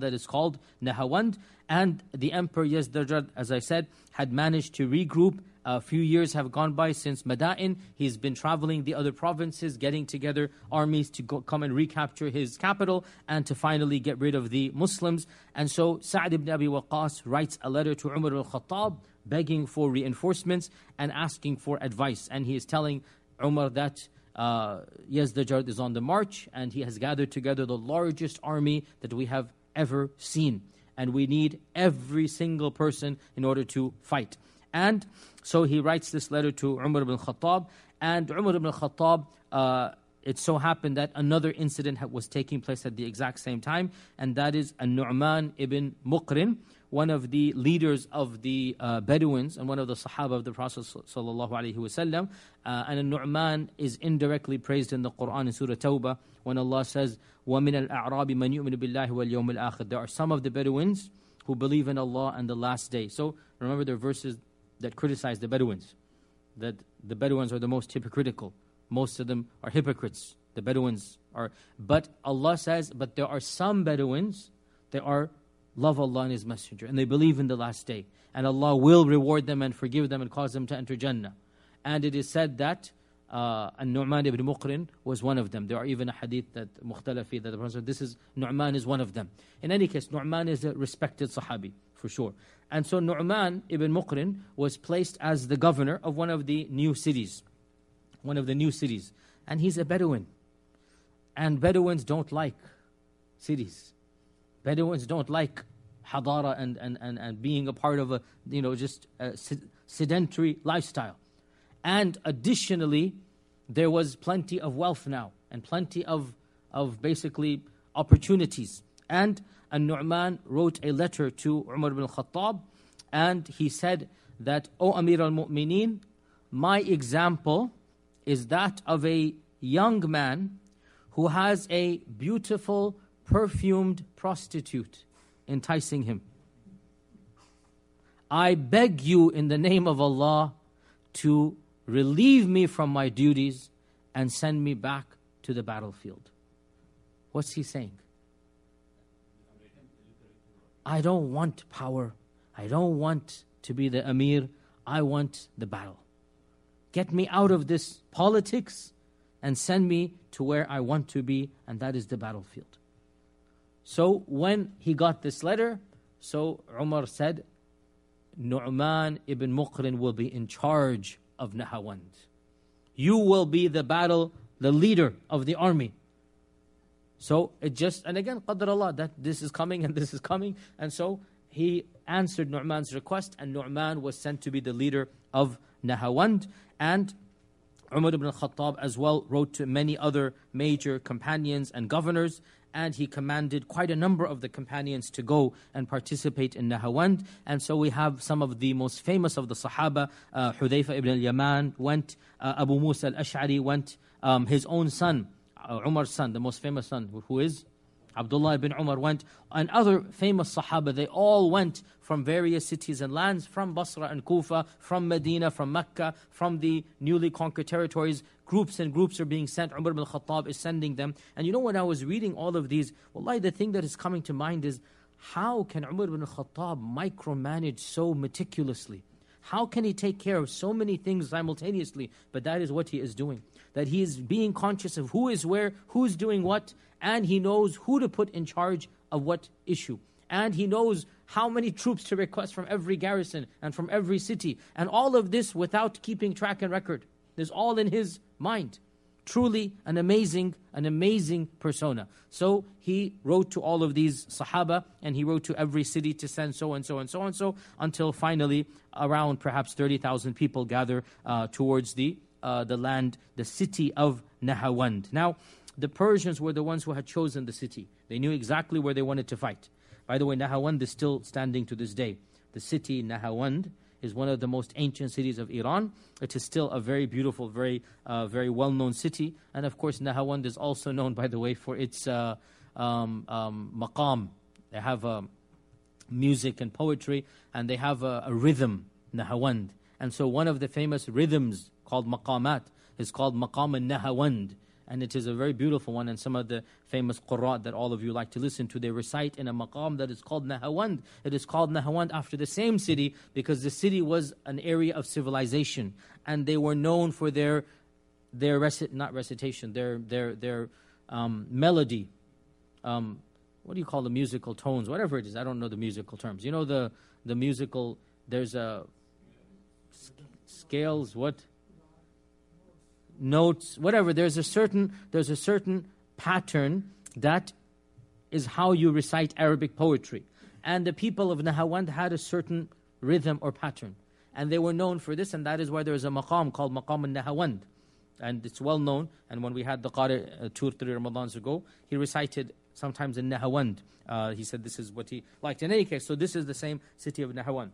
And the Emperor Yazdajad, as I said, had managed to regroup. A few years have gone by since Mada'in. He's been traveling the other provinces, getting together armies to come and recapture his capital and to finally get rid of the Muslims. And so Sa'd ibn Abi Waqqas writes a letter to Umar al-Khattab begging for reinforcements and asking for advice. And he is telling Umar that Yazdajad is on the march and he has gathered together the largest army that we have ever seen. And we need every single person in order to fight. And so he writes this letter to Umar ibn Khattab. And Umar ibn Khattab, it so happened that another incident was taking place at the exact same time. And that is An-Nu'man ibn Muqrin, one of the leaders of the Bedouins and one of the Sahaba of the Prophet ﷺ. And An-Nu'man is indirectly praised in the Quran in Surah Tawbah when Allah says, وَمِنَ الْأَعْرَابِ مَنْ يُؤْمِنُ بِاللَّهِ وَالْيَوْمِ الْآخِرِ. There are some of the Bedouins who believe in Allah and the last day. So remember, there are verses that criticize the Bedouins, that the Bedouins are the most hypocritical. Most of them are hypocrites. The Bedouins are. But Allah says, but there are some Bedouins that love Allah and His Messenger, and they believe in the last day. And Allah will reward them and forgive them and cause them to enter Jannah. And it is said that An-Nu'man ibn Muqrin was one of them. There are even a hadith that Mukhtalafi, that the Prophet said, Nu'man is one of them. In any case, Nu'man is a respected Sahabi, for sure. And so Nu'man ibn Muqrin was placed as the governor of one of the new cities. And he's a Bedouin. And Bedouins don't like cities. Bedouins don't like hadara and being a part of a sedentary lifestyle. And additionally, there was plenty of wealth now and plenty of basically opportunities. And An-Nu'man wrote a letter to Umar ibn Khattab, and he said that, O Amir al-Mu'mineen, my example is that of a young man who has a beautiful, perfumed prostitute enticing him. I beg you in the name of Allah to relieve me from my duties and send me back to the battlefield. What's he saying? I don't want power. I don't want to be the Amir. I want the battle. Get me out of this politics and send me to where I want to be, and that is the battlefield. So when he got this letter, so Umar said, Nu'man ibn Muqrin will be in charge of Nahawand. You will be the leader of the army. So it just, and again, Qadr Allah, that this is coming and this is coming. And so he answered Nu'man's request, and Nu'man was sent to be the leader of Nahawand. And Umar ibn al-Khattab as well wrote to many other major companions and governors, and he commanded quite a number of the companions to go and participate in Nahawand. And so we have some of the most famous of the Sahaba. Hudayfa ibn al-Yaman went, Abu Musa al-Ash'ari went, his own son, Umar's son, the most famous son, who is Abdullah ibn Umar went, and other famous Sahaba, they all went from various cities and lands, from Basra and Kufa, from Medina, from Mecca, from the newly conquered territories. Groups and groups are being sent. Umar ibn al-Khattab is sending them. And you know, when I was reading all of these, wallahi, the thing that is coming to mind is, how can Umar ibn al-Khattab micromanage so meticulously? How can he take care of so many things simultaneously? But that is what he is doing. That he is being conscious of who is where, who's doing what, and he knows who to put in charge of what issue. And he knows how many troops to request from every garrison and from every city. And all of this without keeping track and record. It's all in his mind. Truly an amazing persona. So he wrote to all of these Sahaba, and he wrote to every city to send so and so and so and so, until finally around perhaps 30,000 people gather towards the land, the city of Nahawand. Now, the Persians were the ones who had chosen the city. They knew exactly where they wanted to fight. By the way, Nahawand is still standing to this day. The city Nahawand is one of the most ancient cities of Iran. It is still a very beautiful, very well-known city. And of course, Nahawand is also known, by the way, for its maqam. They have music and poetry, and they have a rhythm, Nahawand. And so one of the famous rhythms called maqamat is called Maqam al-Nahawand. And it is a very beautiful one, and some of the famous Qur'an that all of you like to listen to, they recite in a maqam that is called Nahawand. It is called Nahawand after the same city, because the city was an area of civilization, and they were known for their melody. What do you call the musical tones? Whatever it is, I don't know the musical terms. You know the musical, there's a scales, what? Notes, whatever. There's a certain pattern that is how you recite Arabic poetry. And the people of Nahawand had a certain rhythm or pattern. And they were known for this, and that is why there is a maqam called Maqam al-Nahawand. And it's well known, and when we had the Qari 2 or 3 Ramadans ago, he recited sometimes in Nahawand. He said this is what he liked. In any case, so this is the same city of Nahawand.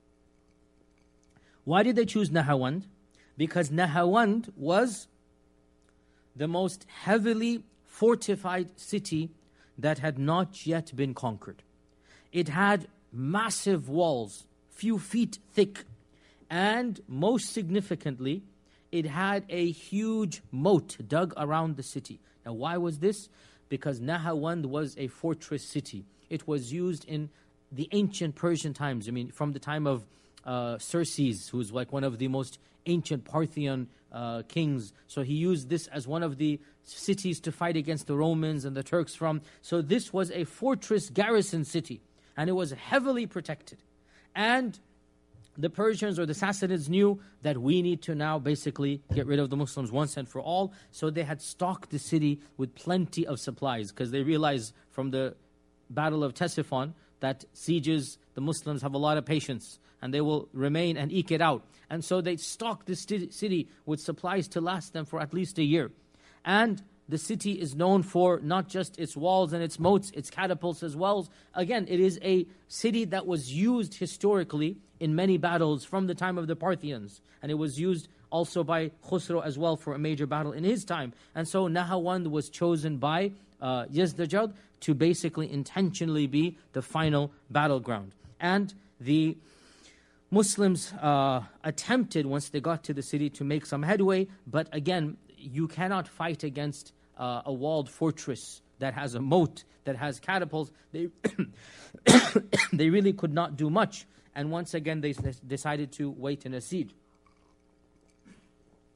Why did they choose Nahawand? Because Nahawand was the most heavily fortified city that had not yet been conquered. It had massive walls, few feet thick, and most significantly, it had a huge moat dug around the city. Now, why was this? Because Nahawand was a fortress city. It was used in the ancient Persian times. I mean, from the time of Xerxes, who's like one of the most ancient Parthian kings. So he used this as one of the cities to fight against the Romans and the Turks from. So this was a fortress garrison city, and it was heavily protected. And the Persians or the Sassanids knew that we need to now basically get rid of the Muslims once and for all. So they had stocked the city with plenty of supplies, because they realized from the Battle of Ctesiphon that sieges, the Muslims have a lot of patience, and they will remain and eke it out. And so they stocked this city with supplies to last them for at least a year. And the city is known for not just its walls and its moats, its catapults as well. Again, it is a city that was used historically in many battles from the time of the Parthians. And it was used also by Khusro as well for a major battle in his time. And so Nahawand was chosen by Yazdajad to basically intentionally be the final battleground. And the Muslims attempted, once they got to the city, to make some headway. But again, you cannot fight against a walled fortress that has a moat, that has catapults. They really could not do much. And once again, they decided to wait in a siege.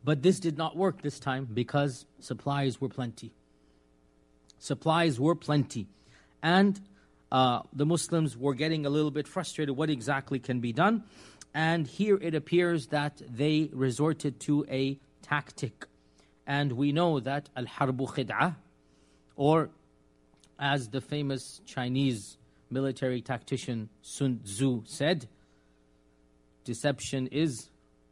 But this did not work this time because supplies were plenty. Supplies were plenty. And the Muslims were getting a little bit frustrated what exactly can be done. And here it appears that they resorted to a tactic. And we know that al-harbu khid'ah, or as the famous Chinese military tactician Sun Tzu said, deception is...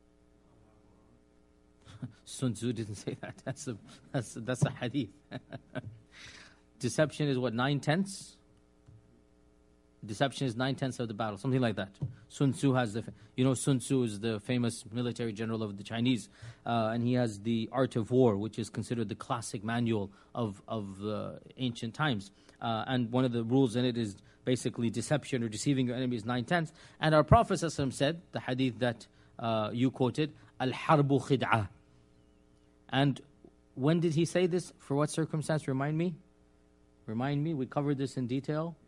Sun Tzu didn't say that. That's a hadith. Deception is what, 9/10? Deception is 9/10 of the battle, something like that. Sun Tzu has Sun Tzu is the famous military general of the Chinese, and he has the Art of War, which is considered the classic manual of ancient times. And one of the rules in it is basically deception or deceiving your enemy is 9/10. And our Prophet ﷺ said, the hadith that you quoted, al-harbu khid'ah. And when did he say this? For what circumstance? Remind me. We covered this in detail.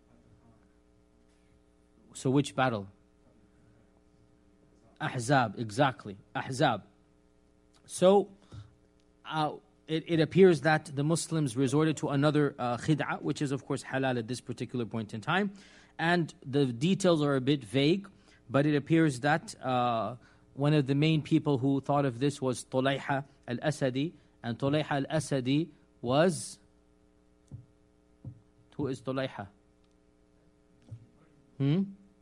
So which battle? Ahzab, exactly. Ahzab. So it appears that the Muslims resorted to another khid'ah, which is of course halal at this particular point in time. And the details are a bit vague, but it appears that one of the main people who thought of this was Tulayha al-Asadi. And Tulayha al-Asadi was... Who is Tulayha? No.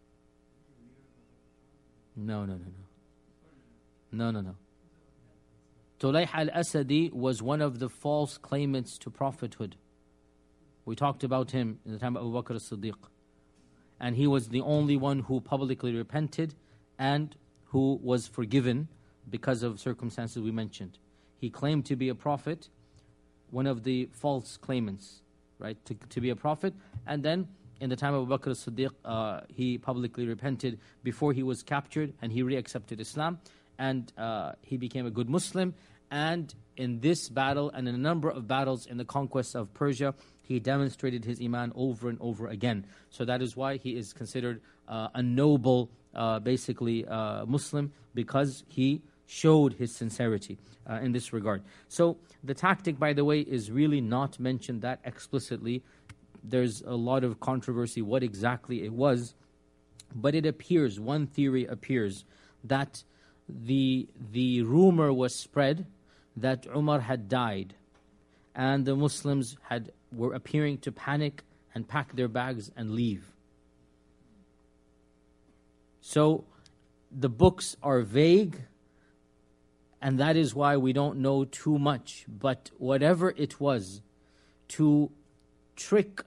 Tulayha al-Asadi was one of the false claimants to prophethood. We talked about him in the time of Abu Bakr as-Siddiq. And he was the only one who publicly repented and who was forgiven because of circumstances we mentioned. He claimed to be a prophet, one of the false claimants, right, to be a prophet. And then in the time of Abu Bakr as-Siddiq, he publicly repented before he was captured, and he re-accepted Islam, and he became a good Muslim. And in this battle and in a number of battles in the conquest of Persia, he demonstrated his iman over and over again. So that is why he is considered a noble, Muslim, because he showed his sincerity in this regard. So the tactic, by the way, is really not mentioned that explicitly. There's a lot of controversy what exactly it was, but it appears, one theory appears, that the rumor was spread that Umar had died, and the Muslims were appearing to panic and pack their bags and leave. So the books are vague, and that is why we don't know too much. But whatever it was, to trick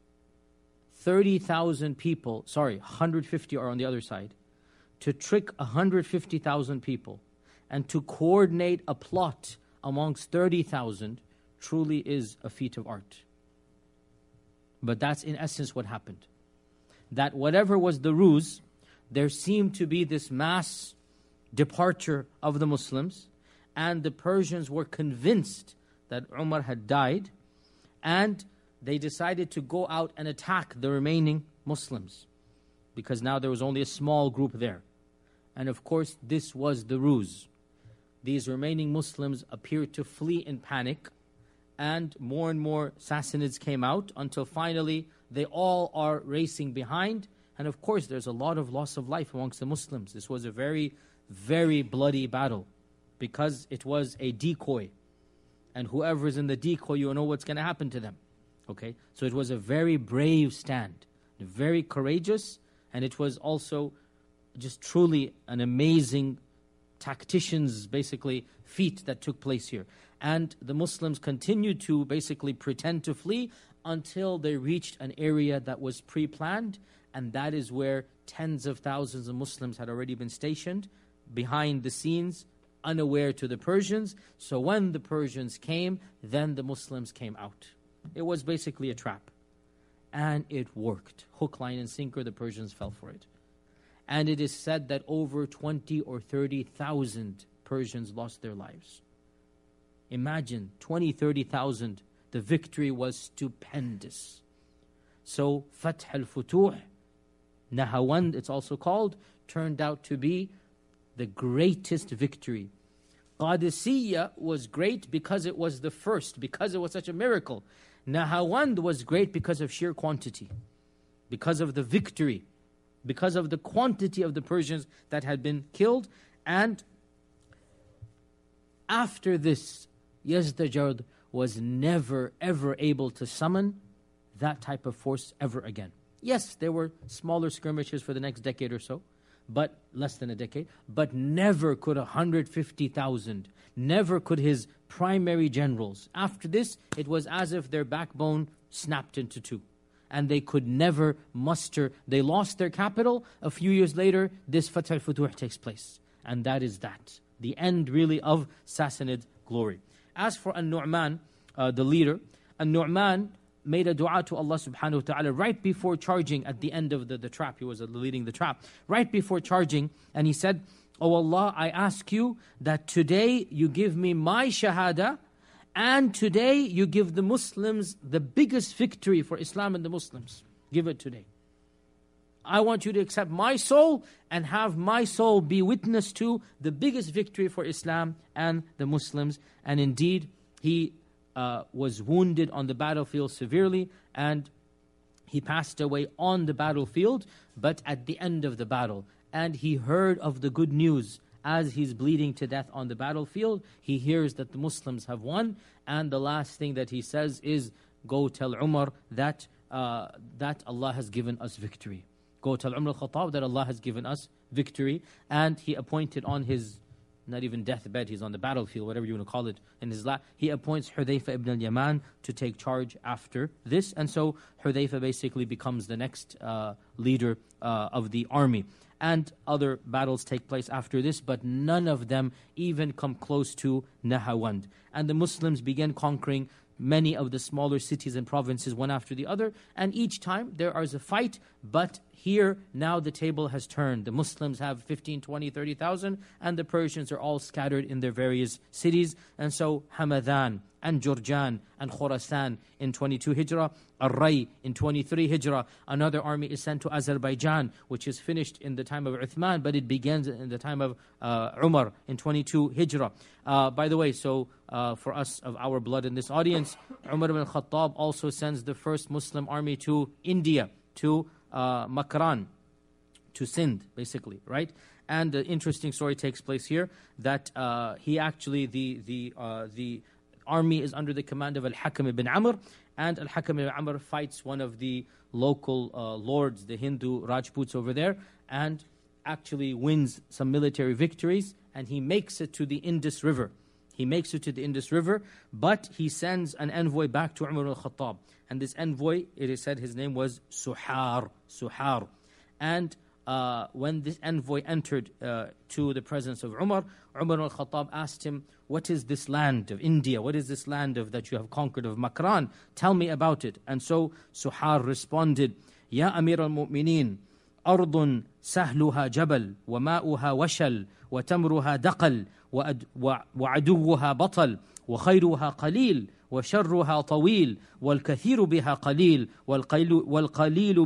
30,000 people, 150 are on the other side, to trick 150,000 people and to coordinate a plot amongst 30,000 truly is a feat of art. But that's in essence what happened. That whatever was the ruse, there seemed to be this mass departure of the Muslims, and the Persians were convinced that Umar had died, and they decided to go out and attack the remaining Muslims, because now there was only a small group there. And of course, this was the ruse. These remaining Muslims appeared to flee in panic, and more Sassanids came out until finally they all are racing behind. And of course, there's a lot of loss of life amongst the Muslims. This was a very, very bloody battle because it was a decoy. And whoever is in the decoy, you know what's going to happen to them. Okay? So it was a very brave stand, very courageous, and it was also just truly an amazing tactician's basically feat that took place here. And the Muslims continued to basically pretend to flee until they reached an area that was pre-planned, and that is where tens of thousands of Muslims had already been stationed behind the scenes, unaware to the Persians. So when the Persians came, then the Muslims came out. It was basically a trap. And it worked. Hook, line, and sinker, the Persians fell for it. And it is said that over 20 or 30,000 Persians lost their lives. Imagine, 20, 30,000. The victory was stupendous. So, Fath al-Futuh, Nahawand, it's also called, turned out to be the greatest victory Qadisiyya was great because it was the first, because it was such a miracle. Nahawand was great because of sheer quantity, because of the victory, because of the quantity of the Persians that had been killed. And after this, Yazdajerd was never ever able to summon that type of force ever again. Yes, there were smaller skirmishes for the next decade or so, but less than a decade, but never could 150,000, never could his primary generals. After this, it was as if their backbone snapped into two, and they could never muster. They lost their capital. A few years later, this Fath al-Futuh takes place, and that is that, the end really of Sassanid glory. As for An-Nu'man, the leader, An-Nu'man made a dua to Allah subhanahu wa ta'ala right before charging at the end of the trap. He was leading the trap. Right before charging, and he said, "Oh Allah, I ask you that today you give me my shahada, and today you give the Muslims the biggest victory for Islam and the Muslims. Give it today. I want you to accept my soul and have my soul be witness to the biggest victory for Islam and the Muslims." And indeed, he was wounded on the battlefield severely, and he passed away on the battlefield, but at the end of the battle. And he heard of the good news as he's bleeding to death on the battlefield. He hears that the Muslims have won, and the last thing that he says is, "Go tell Umar that Allah has given us victory. Go tell Umar al-Khattab that Allah has given us victory." And he appointed on his, not even deathbed, he's on the battlefield, whatever you want to call it, in his lap, he appoints Hudayfa ibn al-Yaman to take charge after this. And so Hudayfa basically becomes the next leader of the army. And other battles take place after this, but none of them even come close to Nahawand. And the Muslims began conquering many of the smaller cities and provinces one after the other, and each time there is a fight, but here now the table has turned. The Muslims have 15, 20, 30,000, and the Persians are all scattered in their various cities. And so Hamadan and Jurjan and Khurasan in 22 Hijrah, Ar-Ray in 23 Hijrah. Another army is sent to Azerbaijan, which is finished in the time of Uthman, but it begins in the time of Umar in 22 Hijrah. By the way, so for us of our blood in this audience, Umar ibn Khattab also sends the first Muslim army to India, to Makran, to Sindh, basically, right? And the interesting story takes place here that he actually, the army is under the command of Al-Hakam ibn Amr, and Al-Hakam ibn Amr fights one of the local lords, the Hindu Rajputs over there, and actually wins some military victories, and he makes it to the Indus River. He makes it to the Indus River, but he sends an envoy back to Umar al-Khattab. And this envoy, it is said his name was Suhar. And when this envoy entered to the presence of Umar al-Khattab asked him, "What is this land of India? What is this land of that you have conquered of Makran? Tell me about it." And so Suhar responded, "Ya Amir al-Mu'mineen, أرض سهلها جبل وماؤها وشل وتمرها دقل وعدوها بطل وخيرها قليل وشرها طويل والكثير بها قليل والقليل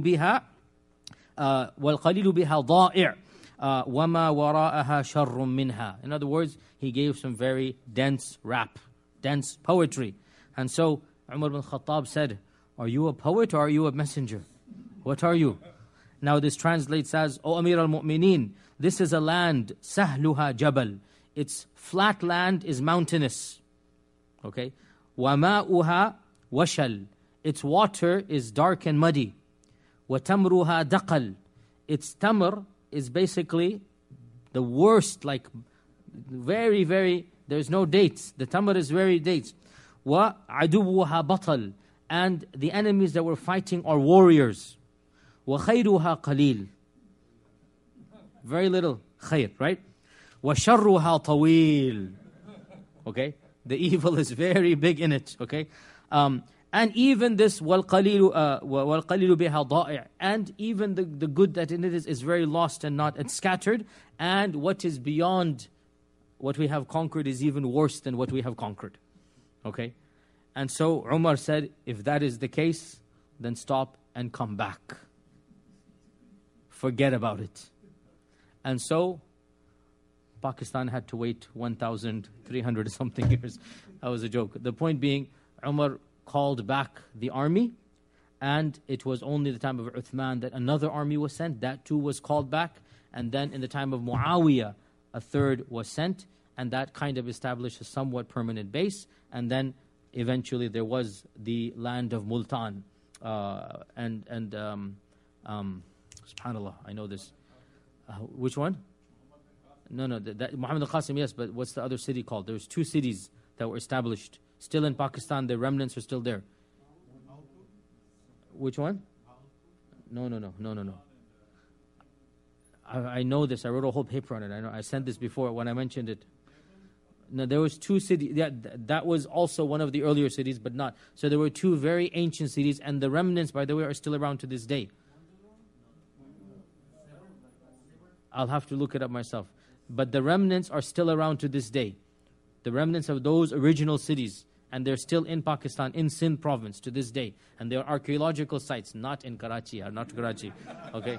بها ضائع وما وراءها شر منها." In other words, he gave some very dense rap, dense poetry. And so Umar bin Khattab said, "Are you a poet or are you a messenger? What are you?" Now this translates as, "O Amir al-Mu'mineen, this is a land, sahluha jabal. Its flat land is mountainous. Okay? وَمَاؤُهَا وَشَل. Its water is dark and muddy. وَتَمْرُهَا دَقَل. Its tamr is basically the worst, like very, very, there's no dates. The tamr is very dates. وَعَدُوُّهَا بَطَل. And the enemies that were fighting are warriors. وَخَيْرُهَا قَلِيل. Very little khayr, right? وَشَرُّهَا طَوِيل. Okay? The evil is very big in it, okay? And even this وَالْقَلِيلُ بِهَا ضَائِعٌ. And even the good that in it is very lost and not, it's scattered. And what is beyond what we have conquered is even worse than what we have conquered. Okay? And so Umar said, if that is the case, then stop and come back. Forget about it. And so Pakistan had to wait 1,300 something years. That was a joke. The point being, Umar called back the army, and it was only the time of Uthman that another army was sent. That too was called back. And then in the time of Muawiyah, a third was sent, and that kind of established a somewhat permanent base. And then eventually there was the land of Multan. Subhanallah, I know this. Which one? No, Muhammad al-Qasim, yes, but what's the other city called? There's two cities that were established. Still in Pakistan, the remnants are still there. Which one? No. I know this. I wrote a whole paper on it. I know. I sent this before when I mentioned it. No, there was two cities. Yeah, that was also one of the earlier cities, but not. So there were two very ancient cities, and the remnants, by the way, are still around to this day. I'll have to look it up myself. But the remnants are still around to this day. The remnants of those original cities. And they're still in Pakistan, in Sindh province to this day. And they are archaeological sites, not in Karachi, okay?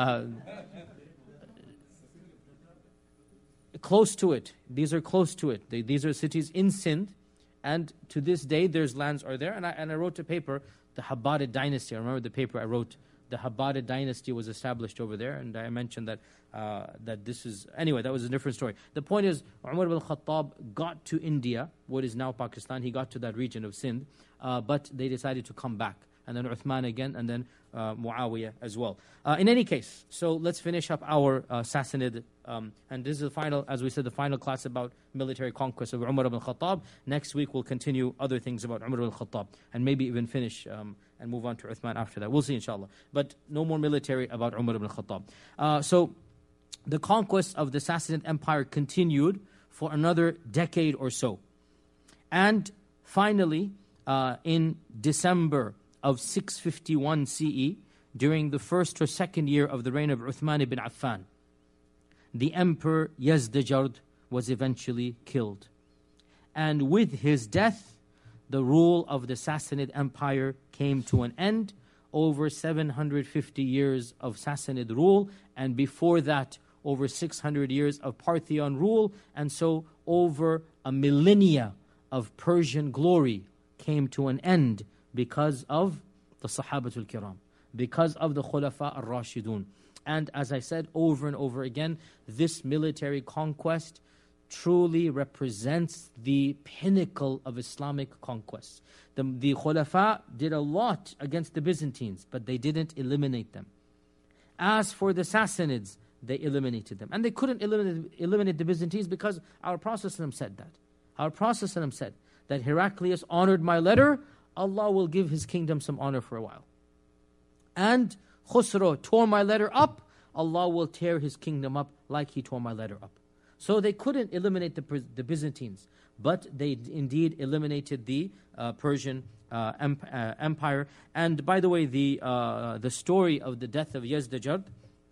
Close to it. These are close to it. These are cities in Sindh. And to this day, there's lands are there. And I wrote a paper, the Habbarid dynasty. I remember the paper I wrote. The Habbarid dynasty was established over there. And I mentioned that this is... Anyway, that was a different story. The point is, Umar ibn Khattab got to India, what is now Pakistan. He got to that region of Sindh. But they decided to come back. And then Uthman again, and then Muawiyah as well. In any case, so let's finish up our Sassanid. And this is the final, as we said, the final class about military conquest of Umar ibn Khattab. Next week we'll continue other things about Umar ibn Khattab. And maybe even finish and move on to Uthman after that. We'll see, inshallah. But no more military about Umar ibn Khattab. So the conquest of the Sassanid Empire continued for another decade or so. And finally, in December of 651 CE, during the first or second year of the reign of Uthman ibn Affan, the emperor Yazdajerd was eventually killed. And with his death, the rule of the Sassanid Empire came to an end. Over 750 years of Sassanid rule, and before that, over 600 years of Parthian rule, and so over a millennia of Persian glory came to an end because of the Sahabatul Kiram, because of the Khulafa al-Rashidun. And as I said over and over again, this military conquest truly represents the pinnacle of Islamic conquest. The Khulafa did a lot against the Byzantines, but they didn't eliminate them. As for the Sassanids, they eliminated them. And they couldn't eliminate the Byzantines because our Prophet said that. Our Prophet said that Heraclius honored my letter, Allah will give his kingdom some honor for a while. And Khusro tore my letter up, Allah will tear his kingdom up like he tore my letter up. So they couldn't eliminate the Byzantines, but they indeed eliminated the Persian Empire. And by the way, the story of the death of Yazdajerd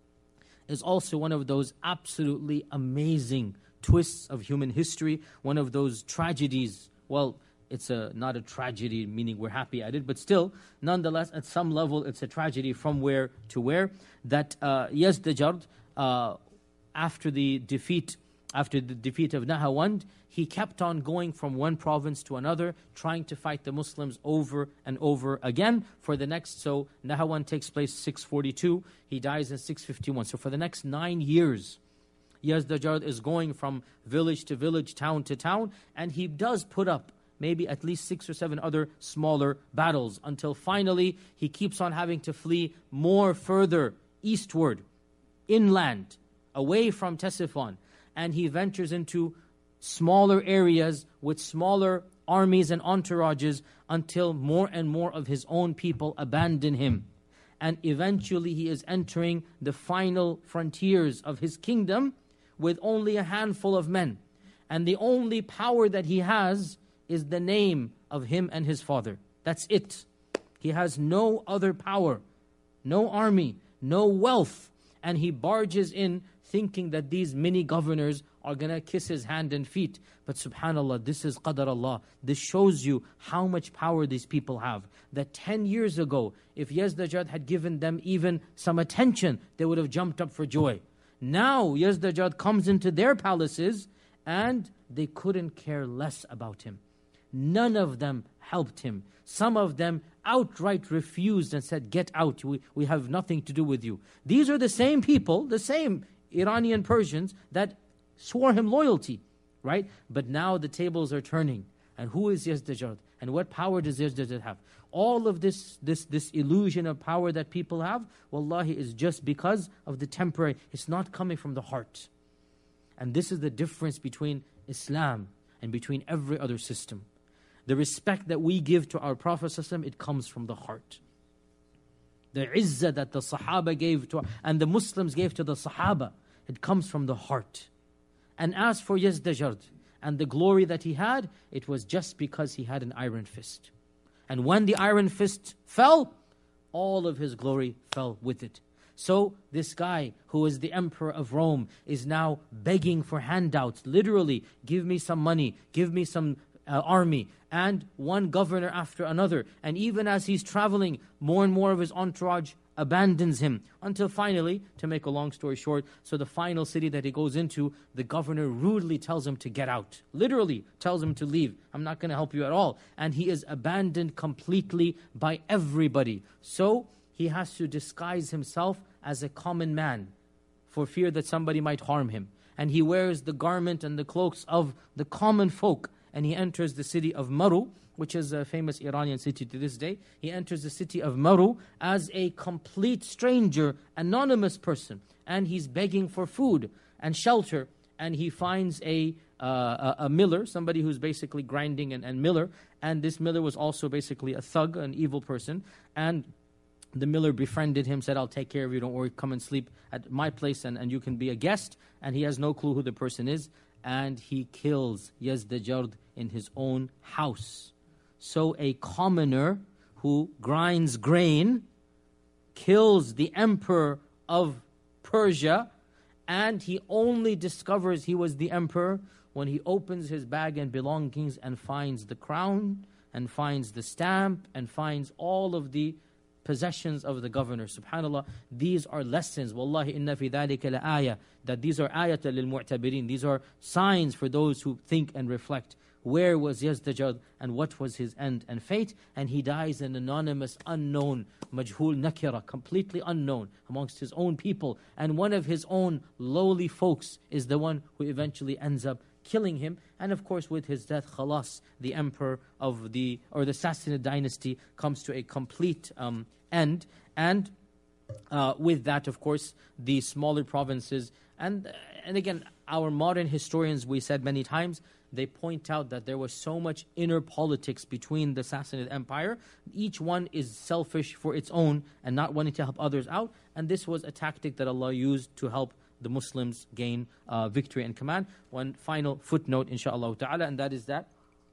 is also one of those absolutely amazing twists of human history, one of those tragedies. Well, it's not a tragedy, meaning we're happy at it, but still, nonetheless, at some level, it's a tragedy from where to where. That Yazdajerd, after the defeat of Nahawand, he kept on going from one province to another, trying to fight the Muslims over and over again for the next. So Nahawand takes place 642, he dies in 651. So for the next 9 years, Yazdajerd is going from village to village, town to town, and he does put up maybe at least 6 or 7 other smaller battles, until finally he keeps on having to flee more further eastward, inland, away from Ctesiphon, and he ventures into smaller areas with smaller armies and entourages until more and more of his own people abandon him. And eventually he is entering the final frontiers of his kingdom with only a handful of men. And the only power that he has is the name of him and his father. That's it. He has no other power, no army, no wealth. And he barges in thinking that these mini governors are going to kiss his hand and feet. But subhanAllah, this is qadar Allah. This shows you how much power these people have. That 10 years ago, if Yazdajerd had given them even some attention, they would have jumped up for joy. Now Yazdajad comes into their palaces and they couldn't care less about him. None of them helped him. Some of them outright refused and said, get out, we have nothing to do with you. These are the same people, the same Iranian Persians that swore him loyalty, right? But now the tables are turning. And who is Yazdajad? And what power does Yazdajad have? All of this illusion of power that people have, wallahi, is just because of the temporary. It's not coming from the heart. And this is the difference between Islam and between every other system. The respect that we give to our Prophet ﷺ, it comes from the heart. The izzah that the Sahaba gave to, and the Muslims gave to the Sahaba, it comes from the heart. And as for Yazdajad and the glory that he had, it was just because he had an iron fist. And when the iron fist fell, all of his glory fell with it. So this guy who is the emperor of Rome is now begging for handouts. Literally, give me some money, give me some army. And one governor after another. And even as he's traveling, more and more of his entourage abandons him. Until finally, to make a long story short, so the final city that he goes into, the governor rudely tells him to get out. Literally tells him to leave. I'm not going to help you at all. And he is abandoned completely by everybody. So he has to disguise himself as a common man for fear that somebody might harm him. And he wears the garment and the cloaks of the common folk. And he enters the city of Maru, which is a famous Iranian city to this day. He enters the city of Maru as a complete stranger, anonymous person. And he's begging for food and shelter. And he finds a miller, somebody who's basically grinding and miller. And this miller was also basically a thug, an evil person. And the miller befriended him, said, I'll take care of you, don't worry, come and sleep at my place and you can be a guest. And he has no clue who the person is. And he kills Yazdajad in his own house. So a commoner who grinds grain kills the emperor of Persia, and he only discovers he was the emperor when he opens his bag and belongings and finds the crown, and finds the stamp, and finds all of the possessions of the governor. SubhanAllah, these are lessons. Wallahi inna fi dhalika la ayah. That these are ayatan lil mu'tabirin. These are signs for those who think and reflect. Where was Yazdajad and what was his end and fate? And he dies an anonymous, unknown, majhul nakira, completely unknown amongst his own people. And one of his own lowly folks is the one who eventually ends up killing him. And of course, with his death, Khalas, the emperor of the Sassanid dynasty, comes to a complete end. And with that, of course, the smaller provinces. And again, our modern historians, we said many times, they point out that there was so much inner politics between the Sassanid Empire. Each one is selfish for its own and not wanting to help others out. And this was a tactic that Allah used to help the Muslims gain victory and command. One final footnote, inshaAllah ta'ala, and that is that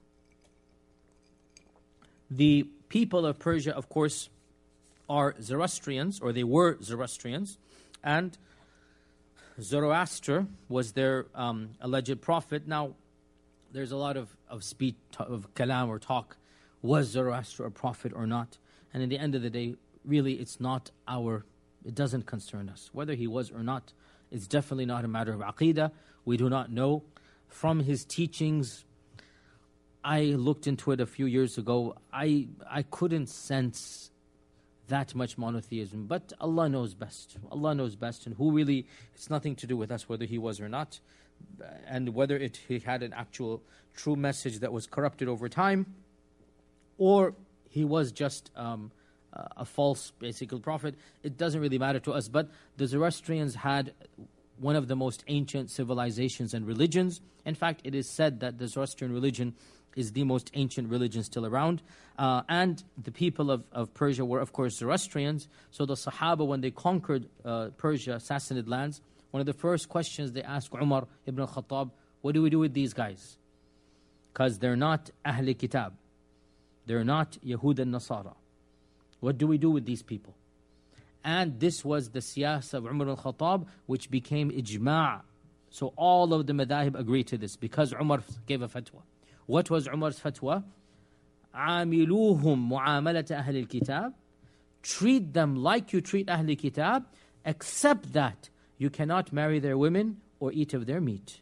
the people of Persia, of course, are Zoroastrians, or they were Zoroastrians, and Zoroaster was their alleged prophet. Now, there's a lot of speech, of kalam or talk. Was Zoroaster a prophet or not? And in the end of the day, really it's not it doesn't concern us. Whether he was or not, it's definitely not a matter of aqeedah. We do not know. From his teachings, I looked into it a few years ago. I couldn't sense that much monotheism. But Allah knows best. Allah knows best. And who really, it's nothing to do with us whether he was or not. And whether he had an actual true message that was corrupted over time, or he was just a false, basically, prophet, it doesn't really matter to us. But the Zoroastrians had one of the most ancient civilizations and religions. In fact, it is said that the Zoroastrian religion is the most ancient religion still around. And the people of Persia were, of course, Zoroastrians. So the Sahaba, when they conquered Persia, Sassanid lands, one of the first questions they asked Umar ibn al-Khattab, what do we do with these guys? Because they're not Ahl Kitab. They're not Yahud and Nasara. What do we do with these people? And this was the siyasa of Umar al-Khattab, which became ijma'. So all of the madahib agreed to this because Umar gave a fatwa. What was Umar's fatwa? عَامِلُوهُمْ مُعَامَلَةَ أَهْلِ الْكِتَابِ. Treat them like you treat Ahl Kitab, except that you cannot marry their women or eat of their meat.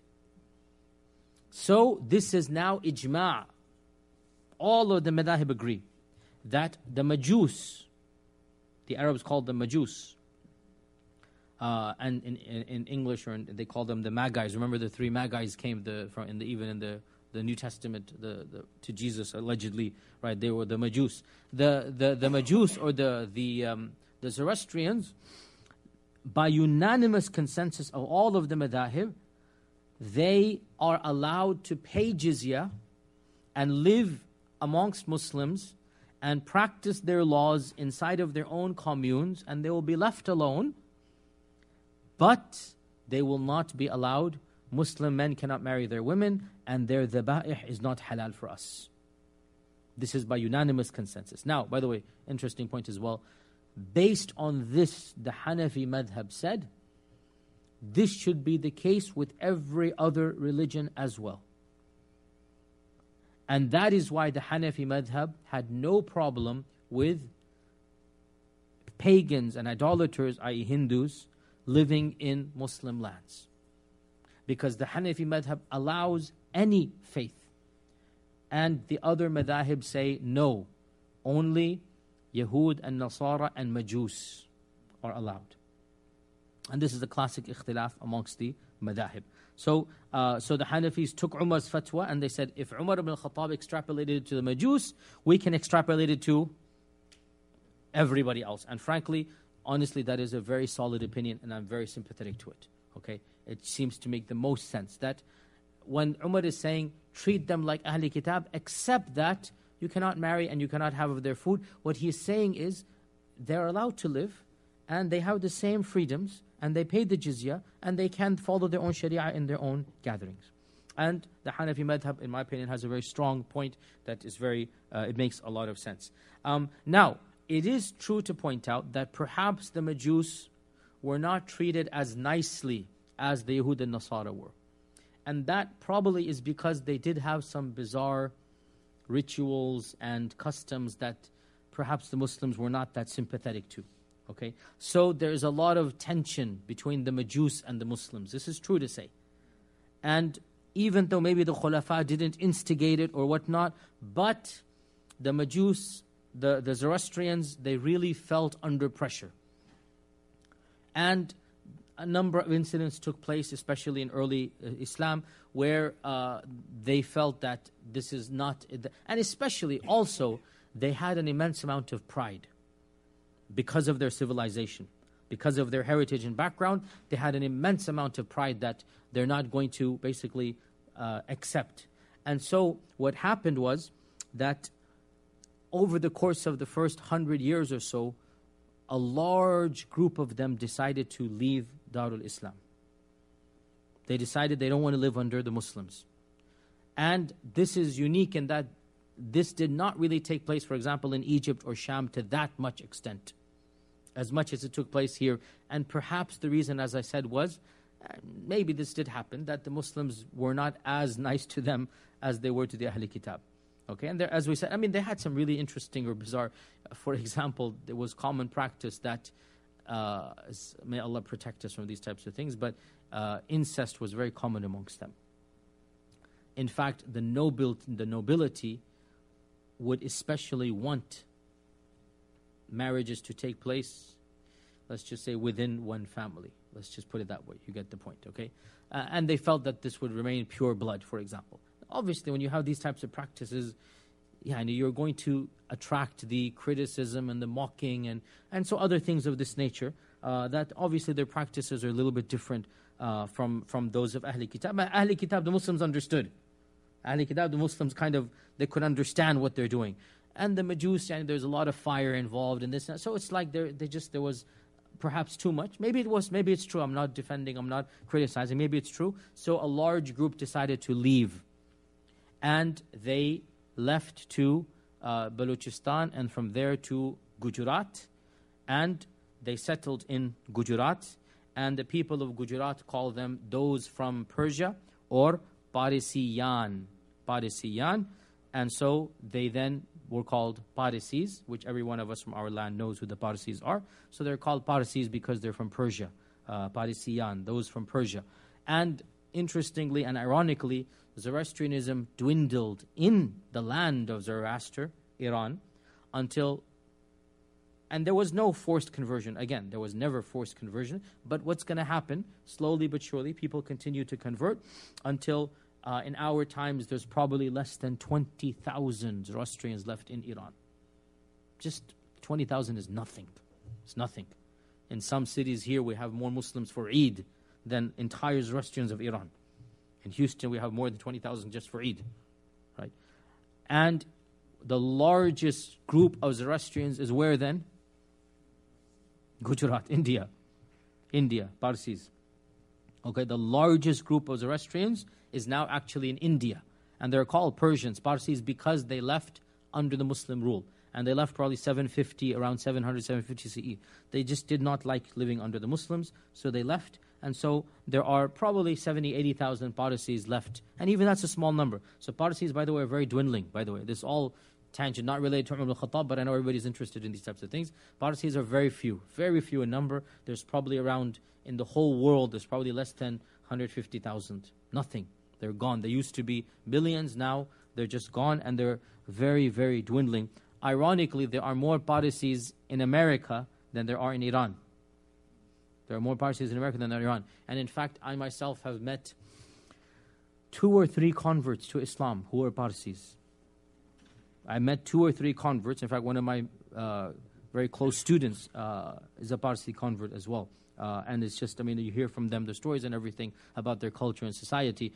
So this is now ijma'. All of the madahib agree that the Majus, the Arabs called them Majus, and in English, or they call them the Magi's. Remember, the three Magi's came even in the New Testament to Jesus, allegedly, right? They were the Majus. The Majus, or the Zoroastrians, by unanimous consensus of all of the madahib, they are allowed to pay jizya and live amongst Muslims and practice their laws inside of their own communes, and they will be left alone, but they will not be allowed. Muslim men cannot marry their women, and their dhaba'ih is not halal for us. This is by unanimous consensus. Now, by the way, interesting point as well. Based on this, the Hanafi madhab said, this should be the case with every other religion as well. And that is why the Hanafi madhab had no problem with pagans and idolaters, i.e. Hindus, living in Muslim lands. Because the Hanafi madhab allows any faith. And the other madhahib say no, only Yahud and Nasara and Majus are allowed. And this is the classic ikhtilaf amongst the madhahib. So the Hanafis took Umar's fatwa and they said, if Umar ibn al-Khattab extrapolated it to the Majus, we can extrapolate it to everybody else. And frankly, honestly, that is a very solid opinion, and I'm very sympathetic to it. Okay, it seems to make the most sense that when Umar is saying, treat them like Ahli Kitab, except that you cannot marry and you cannot have of their food, what he is saying is, they're allowed to live, and they have the same freedoms, and they pay the jizya, and they can follow their own sharia in their own gatherings. And the Hanafi madhab, in my opinion, has a very strong point that is it makes a lot of sense. Now, it is true to point out that perhaps the Majus were not treated as nicely as the Yahud and Nasara were. And that probably is because they did have some bizarre rituals and customs that perhaps the Muslims were not that sympathetic to. Okay, so there is a lot of tension between the Majus and the Muslims. This is true to say. And even though maybe the Khulafa didn't instigate it or whatnot, but the Majus, the Zoroastrians, they really felt under pressure. And a number of incidents took place, especially in early Islam, where they felt that this is not... And especially also, they had an immense amount of pride. Because of their civilization, because of their heritage and background, they had an immense amount of pride that they're not going to basically accept. And so what happened was that over the course of the first 100 years or so, a large group of them decided to leave Darul Islam. They decided they don't want to live under the Muslims. And this is unique in that this did not really take place, for example, in Egypt or Sham to that much extent, as much as it took place here. And perhaps the reason, as I said, was maybe this did happen, that the Muslims were not as nice to them as they were to the Ahl Kitab. Okay, and there, as we said, I mean, they had some really interesting or bizarre, for example, there was common practice that, may Allah protect us from these types of things, but incest was very common amongst them. In fact, the nobility would especially want marriages to take place, let's just say, within one family. Let's just put it that way. You get the point, okay? And they felt that this would remain pure blood, for example. Obviously, when you have these types of practices, you're going to attract the criticism and the mocking and so other things of this nature, that obviously their practices are a little bit different from those of Ahl Kitab. But Ahl Kitab, the Muslims understood. Ahl Kitab, the Muslims they could understand what they're doing. And the Majus, there's a lot of fire involved in this. So it's like there was perhaps too much. Maybe it's true. I'm not defending, I'm not criticizing. Maybe it's true. So a large group decided to leave. And they left to Balochistan, and from there to Gujarat. And they settled in Gujarat. And the people of Gujarat call them those from Persia, or Parisiyan. And so they then were called Parisis, which every one of us from our land knows who the Parsis are. So they're called Parsis because they're from Persia. Parisian, those from Persia. And interestingly and ironically, Zoroastrianism dwindled in the land of Zoroaster, Iran, until, and there was no forced conversion. Again, there was never forced conversion. But what's going to happen, slowly but surely, people continue to convert until in our times there's probably less than 20,000 Zoroastrians left in Iran. Just 20,000 is nothing. It's nothing. In some cities here, we have more Muslims for Eid than entire Zoroastrians of Iran. In Houston, we have more than 20,000 just for Eid, right? And the largest group of Zoroastrians is where then? Gujarat, India, Parsis. Okay, the largest group of Zoroastrians is now actually in India. And they're called Persians, Parsis, because they left under the Muslim rule. And they left probably 750, around 700, 750 CE. They just did not like living under the Muslims, so they left. And so there are probably 70, 80,000 Parsis left. And even that's a small number. So Parsis, by the way, are very dwindling, by the way. This is all tangent, not related to Umar ibn al-Khattab, but I know everybody's interested in these types of things. Parsis are very few in number. There's probably around, in the whole world, there's probably less than 150,000. Nothing. They're gone. They used to be millions. Now they're just gone, and they're very, very dwindling. Ironically, there are more Parsis in America than there are in Iran. There are more Parsis in America than there are in Iran. And in fact, I myself have met 2 or 3 converts to Islam who are Parsis. I met 2 or 3 converts. In fact, one of my very close students is a Parsi convert as well. And it's just, I mean, you hear from them the stories and everything about their culture and society.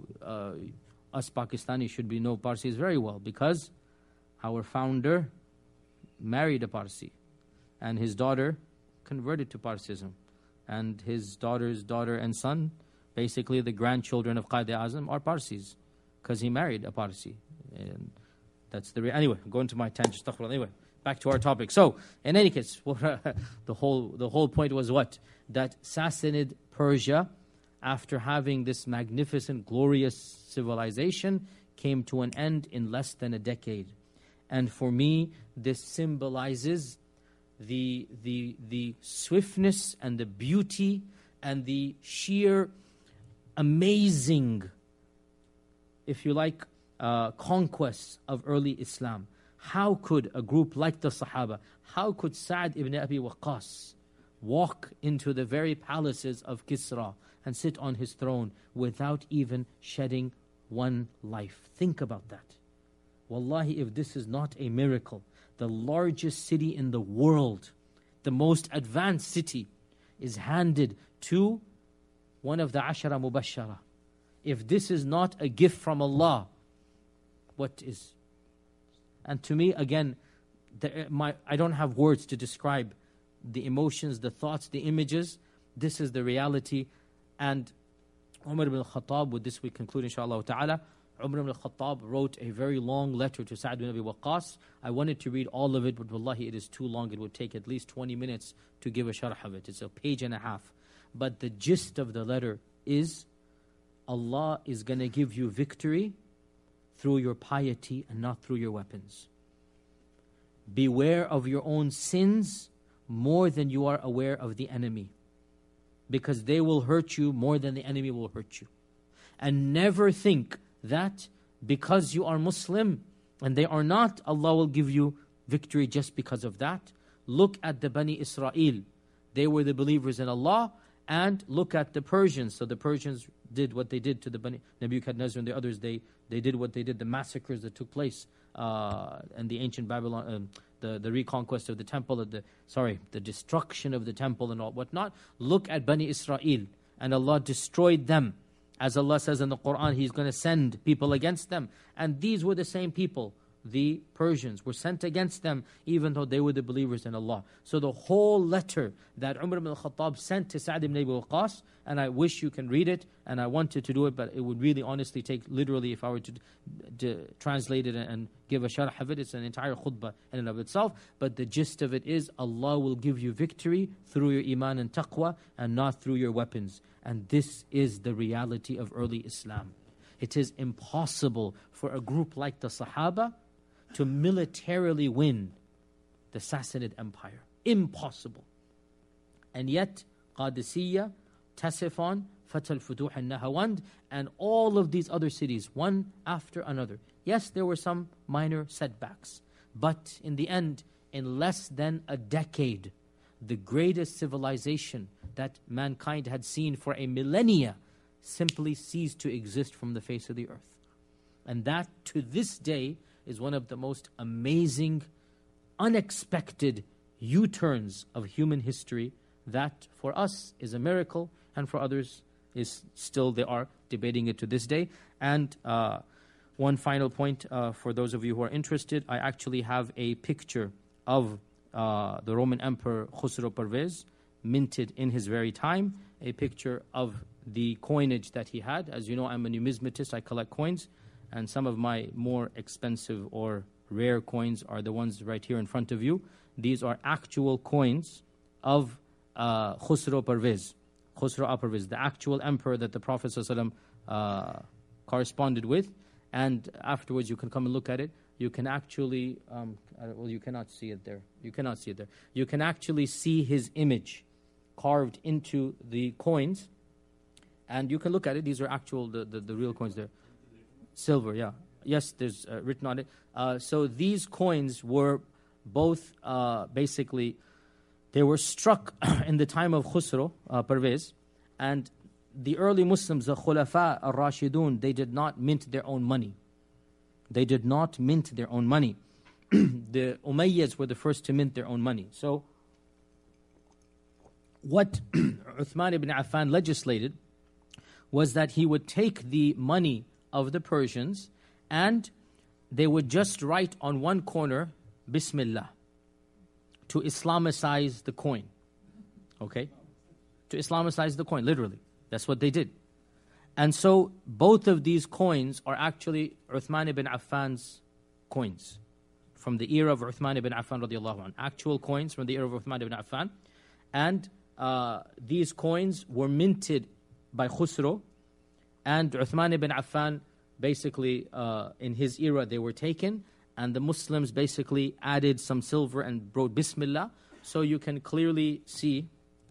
Us Pakistanis should know Parsis very well because our founder married a Parsi, and his daughter converted to Parsism. And his daughter's daughter and son, basically the grandchildren of Quaid-e-Azam, are Parsis, because he married a Parsi. And that's anyway, I'm going to my tangent. Anyway, back to our topic. So, in any case, the whole point was what? That Sassanid Persia, after having this magnificent, glorious civilization, came to an end in less than a decade. And for me, this symbolizes the swiftness and the beauty and the sheer amazing, if you like, conquests of early Islam. How could a group like the Sahaba, how could Sa'd ibn Abi Waqqas walk into the very palaces of Kisra and sit on his throne without even shedding one life? Think about that. Wallahi, if this is not a miracle, the largest city in the world, the most advanced city, is handed to one of the Ashara Mubashara. If this is not a gift from Allah, what is? And to me, again, I don't have words to describe the emotions, the thoughts, the images. This is the reality. And Umar ibn al-Khattab, with this we conclude inshaAllah ta'ala. Umar ibn al-Khattab wrote a very long letter to Sa'd ibn Abi Waqqas. I wanted to read all of it, but wallahi, it is too long. It would take at least 20 minutes to give a sharh of it. It's a page and a half. But the gist of the letter is, Allah is going to give you victory through your piety and not through your weapons. Beware of your own sins more than you are aware of the enemy, because they will hurt you more than the enemy will hurt you. And never think that because you are Muslim and they are not, Allah will give you victory just because of that. Look at the Bani Israel. They were the believers in Allah. And look at the Persians. So the Persians did what they did to the Bani Nebuchadnezzar and the others. They did what they did, the massacres that took place and the ancient Babylon, the reconquest of the temple, the destruction of the temple and all whatnot. Look at Bani Israel, and Allah destroyed them. As Allah says in the Quran, He's going to send people against them. And these were the same people. The Persians were sent against them, even though they were the believers in Allah. So the whole letter that Umar ibn al-Khattab sent to Sa'd ibn Abi Waqqas, and I wish you can read it, and I wanted to do it, but it would really honestly take, literally, if I were to translate it and give a sharh of it, it's an entire khutbah in and of itself. But the gist of it is, Allah will give you victory through your iman and taqwa, and not through your weapons. And this is the reality of early Islam. It is impossible for a group like the Sahaba to militarily win the Sassanid Empire. Impossible. And yet, Qadisiyya, Ctesiphon, Fath al-Futuh al-Nahawand, and all of these other cities, one after another. Yes, there were some minor setbacks, but in the end, in less than a decade, the greatest civilization that mankind had seen for a millennia simply ceased to exist from the face of the earth. And that, to this day, is one of the most amazing, unexpected U-turns of human history that for us is a miracle, and for others is still, they are debating it to this day. And one final point for those of you who are interested, I actually have a picture of the Roman Emperor Khusro Parvez, minted in his very time, a picture of the coinage that he had. As you know, I'm a numismatist, I collect coins, and some of my more expensive or rare coins are the ones right here in front of you. These are actual coins of Khusro Parvez, Khusro Parvez, the actual emperor that the Prophet ﷺ corresponded with. And afterwards you can come and look at it. You can actually, well, you cannot see it there. You cannot see it there. You can actually see his image carved into the coins. And you can look at it. These are actual, the real coins there. Silver, yeah. Yes, there's written on it. So these coins were both basically, they were struck in the time of Khusro Parvez. And the early Muslims, the Khulafa al-Rashidun, they did not mint their own money. They did not mint their own money. The Umayyads were the first to mint their own money. So what Uthman ibn Affan legislated was that he would take the money of the Persians and they would just write on one corner, Bismillah, to Islamicize the coin. Okay? To Islamicize the coin, literally. That's what they did. And so both of these coins are actually Uthman ibn Affan's coins from the era of Uthman ibn Affan radiallahu anhu. Actual coins from the era of Uthman ibn Affan. And these coins were minted by Khusro, and Uthman ibn Affan basically in his era they were taken, and the Muslims basically added some silver and wrote Bismillah. So you can clearly see.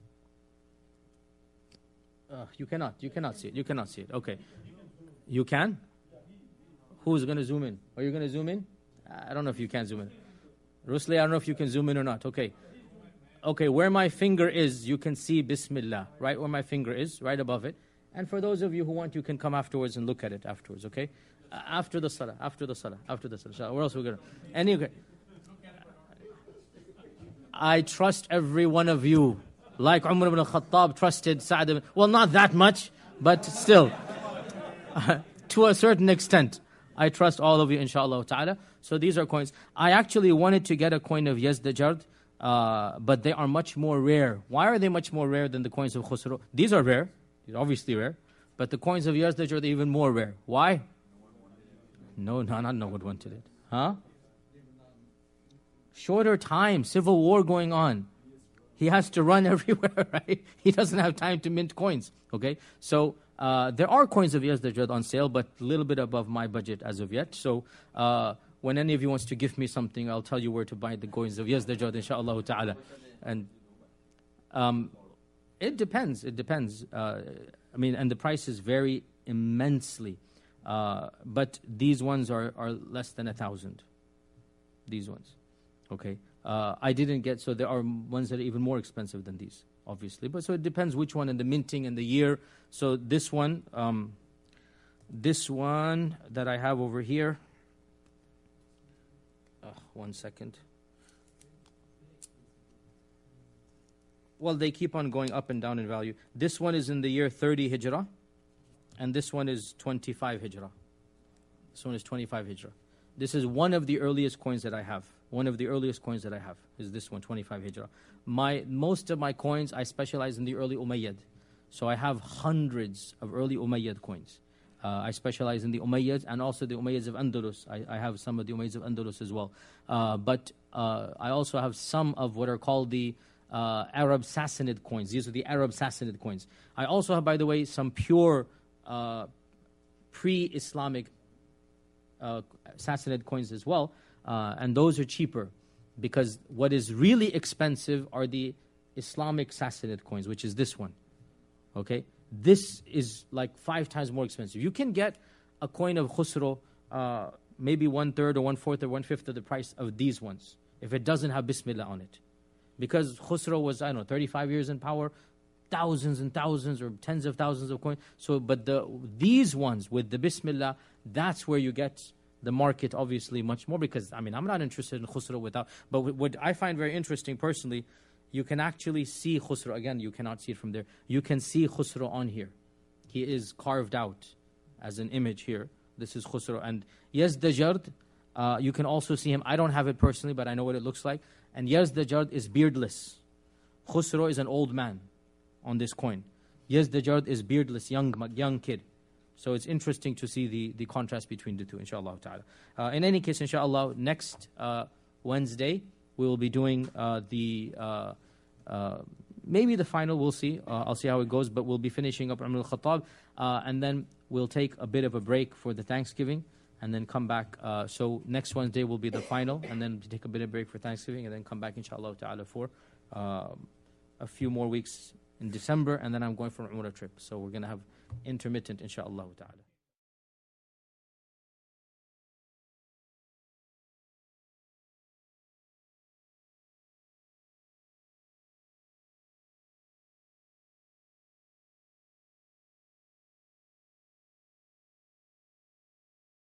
You cannot see it. You cannot see it. Okay. You can? Who's going to zoom in? Are you going to zoom in? I don't know if you can zoom in. Rusli, I don't know if you can zoom in or not. Okay. Okay, where my finger is, you can see Bismillah. Right where my finger is, right above it. And for those of you who want, you can come afterwards and look at it afterwards, okay? After the salah. Where else are we going to? Anyway. I trust every one of you. Like Umar ibn al-Khattab trusted Sa'd ibn... Well, not that much, but still. To a certain extent. I trust all of you, inshallah ta'ala. So these are coins. I actually wanted to get a coin of Yazdajard, but they are much more rare. Why are they much more rare than the coins of Khusro? These are rare. These are obviously rare. But the coins of Yazdajard are even more rare. Why? No, not one wanted it. Huh? Shorter time, civil war going on. He has to run everywhere, right? He doesn't have time to mint coins, okay? So there are coins of Yazdajad on sale, but a little bit above my budget as of yet. So when any of you wants to give me something, I'll tell you where to buy the coins of Yazdajad, inshaAllah ta'ala. And it depends. I mean, and the prices vary immensely. But these ones are less than 1,000. These ones, okay? I didn't get, so there are ones that are even more expensive than these, obviously. But so it depends which one and the minting and the year. So this one that I have over here, 1 second. Well, they keep on going up and down in value. This one is in the year 30 Hijrah, and this one is 25 Hijrah. This one is 25 Hijrah. This is one of the earliest coins that I have. One of the earliest coins that I have is this one, 25 Hijrah. Most of my coins, I specialize in the early Umayyad. So I have hundreds of early Umayyad coins. I specialize in the Umayyads and also the Umayyads of Andalus. I have some of the Umayyads of Andalus as well. But I also have some of what are called the Arab Sassanid coins. These are the Arab Sassanid coins. I also have, by the way, some pure pre-Islamic Sassanid coins as well. And those are cheaper because what is really expensive are the Islamic Sassanid coins, which is this one. Okay? This is like 5 times more expensive. You can get a coin of Khusro, maybe 1/3 or 1/4 or 1/5 of the price of these ones, if it doesn't have Bismillah on it. Because Khusro was, 35 years in power, thousands and thousands or tens of thousands of coins. So, but these ones with the Bismillah, that's where you get the market obviously much more, because, I'm not interested in Khusro without, but what I find very interesting personally, you can actually see Khusro. Again, you cannot see it from there. You can see Khusro on here. He is carved out as an image here. This is Khusro. And Yazdajard, you can also see him. I don't have it personally, but I know what it looks like. And Yazdajard is beardless. Khusro is an old man on this coin. Yazdajard is beardless, young kid. So it's interesting to see the contrast between the two, inshallah ta'ala. In any case, inshallah, next Wednesday, we will be doing maybe the final, we'll see. I'll see how it goes, but we'll be finishing up Umar al-Khattab, and then we'll take a bit of a break for the Thanksgiving, and then come back. So next Wednesday will be the final, and then take a bit of break for Thanksgiving, and then come back, inshallah ta'ala, for a few more weeks in December, and then I'm going for an Umrah trip. So we're going to have intermittent, inshallah ta'ala.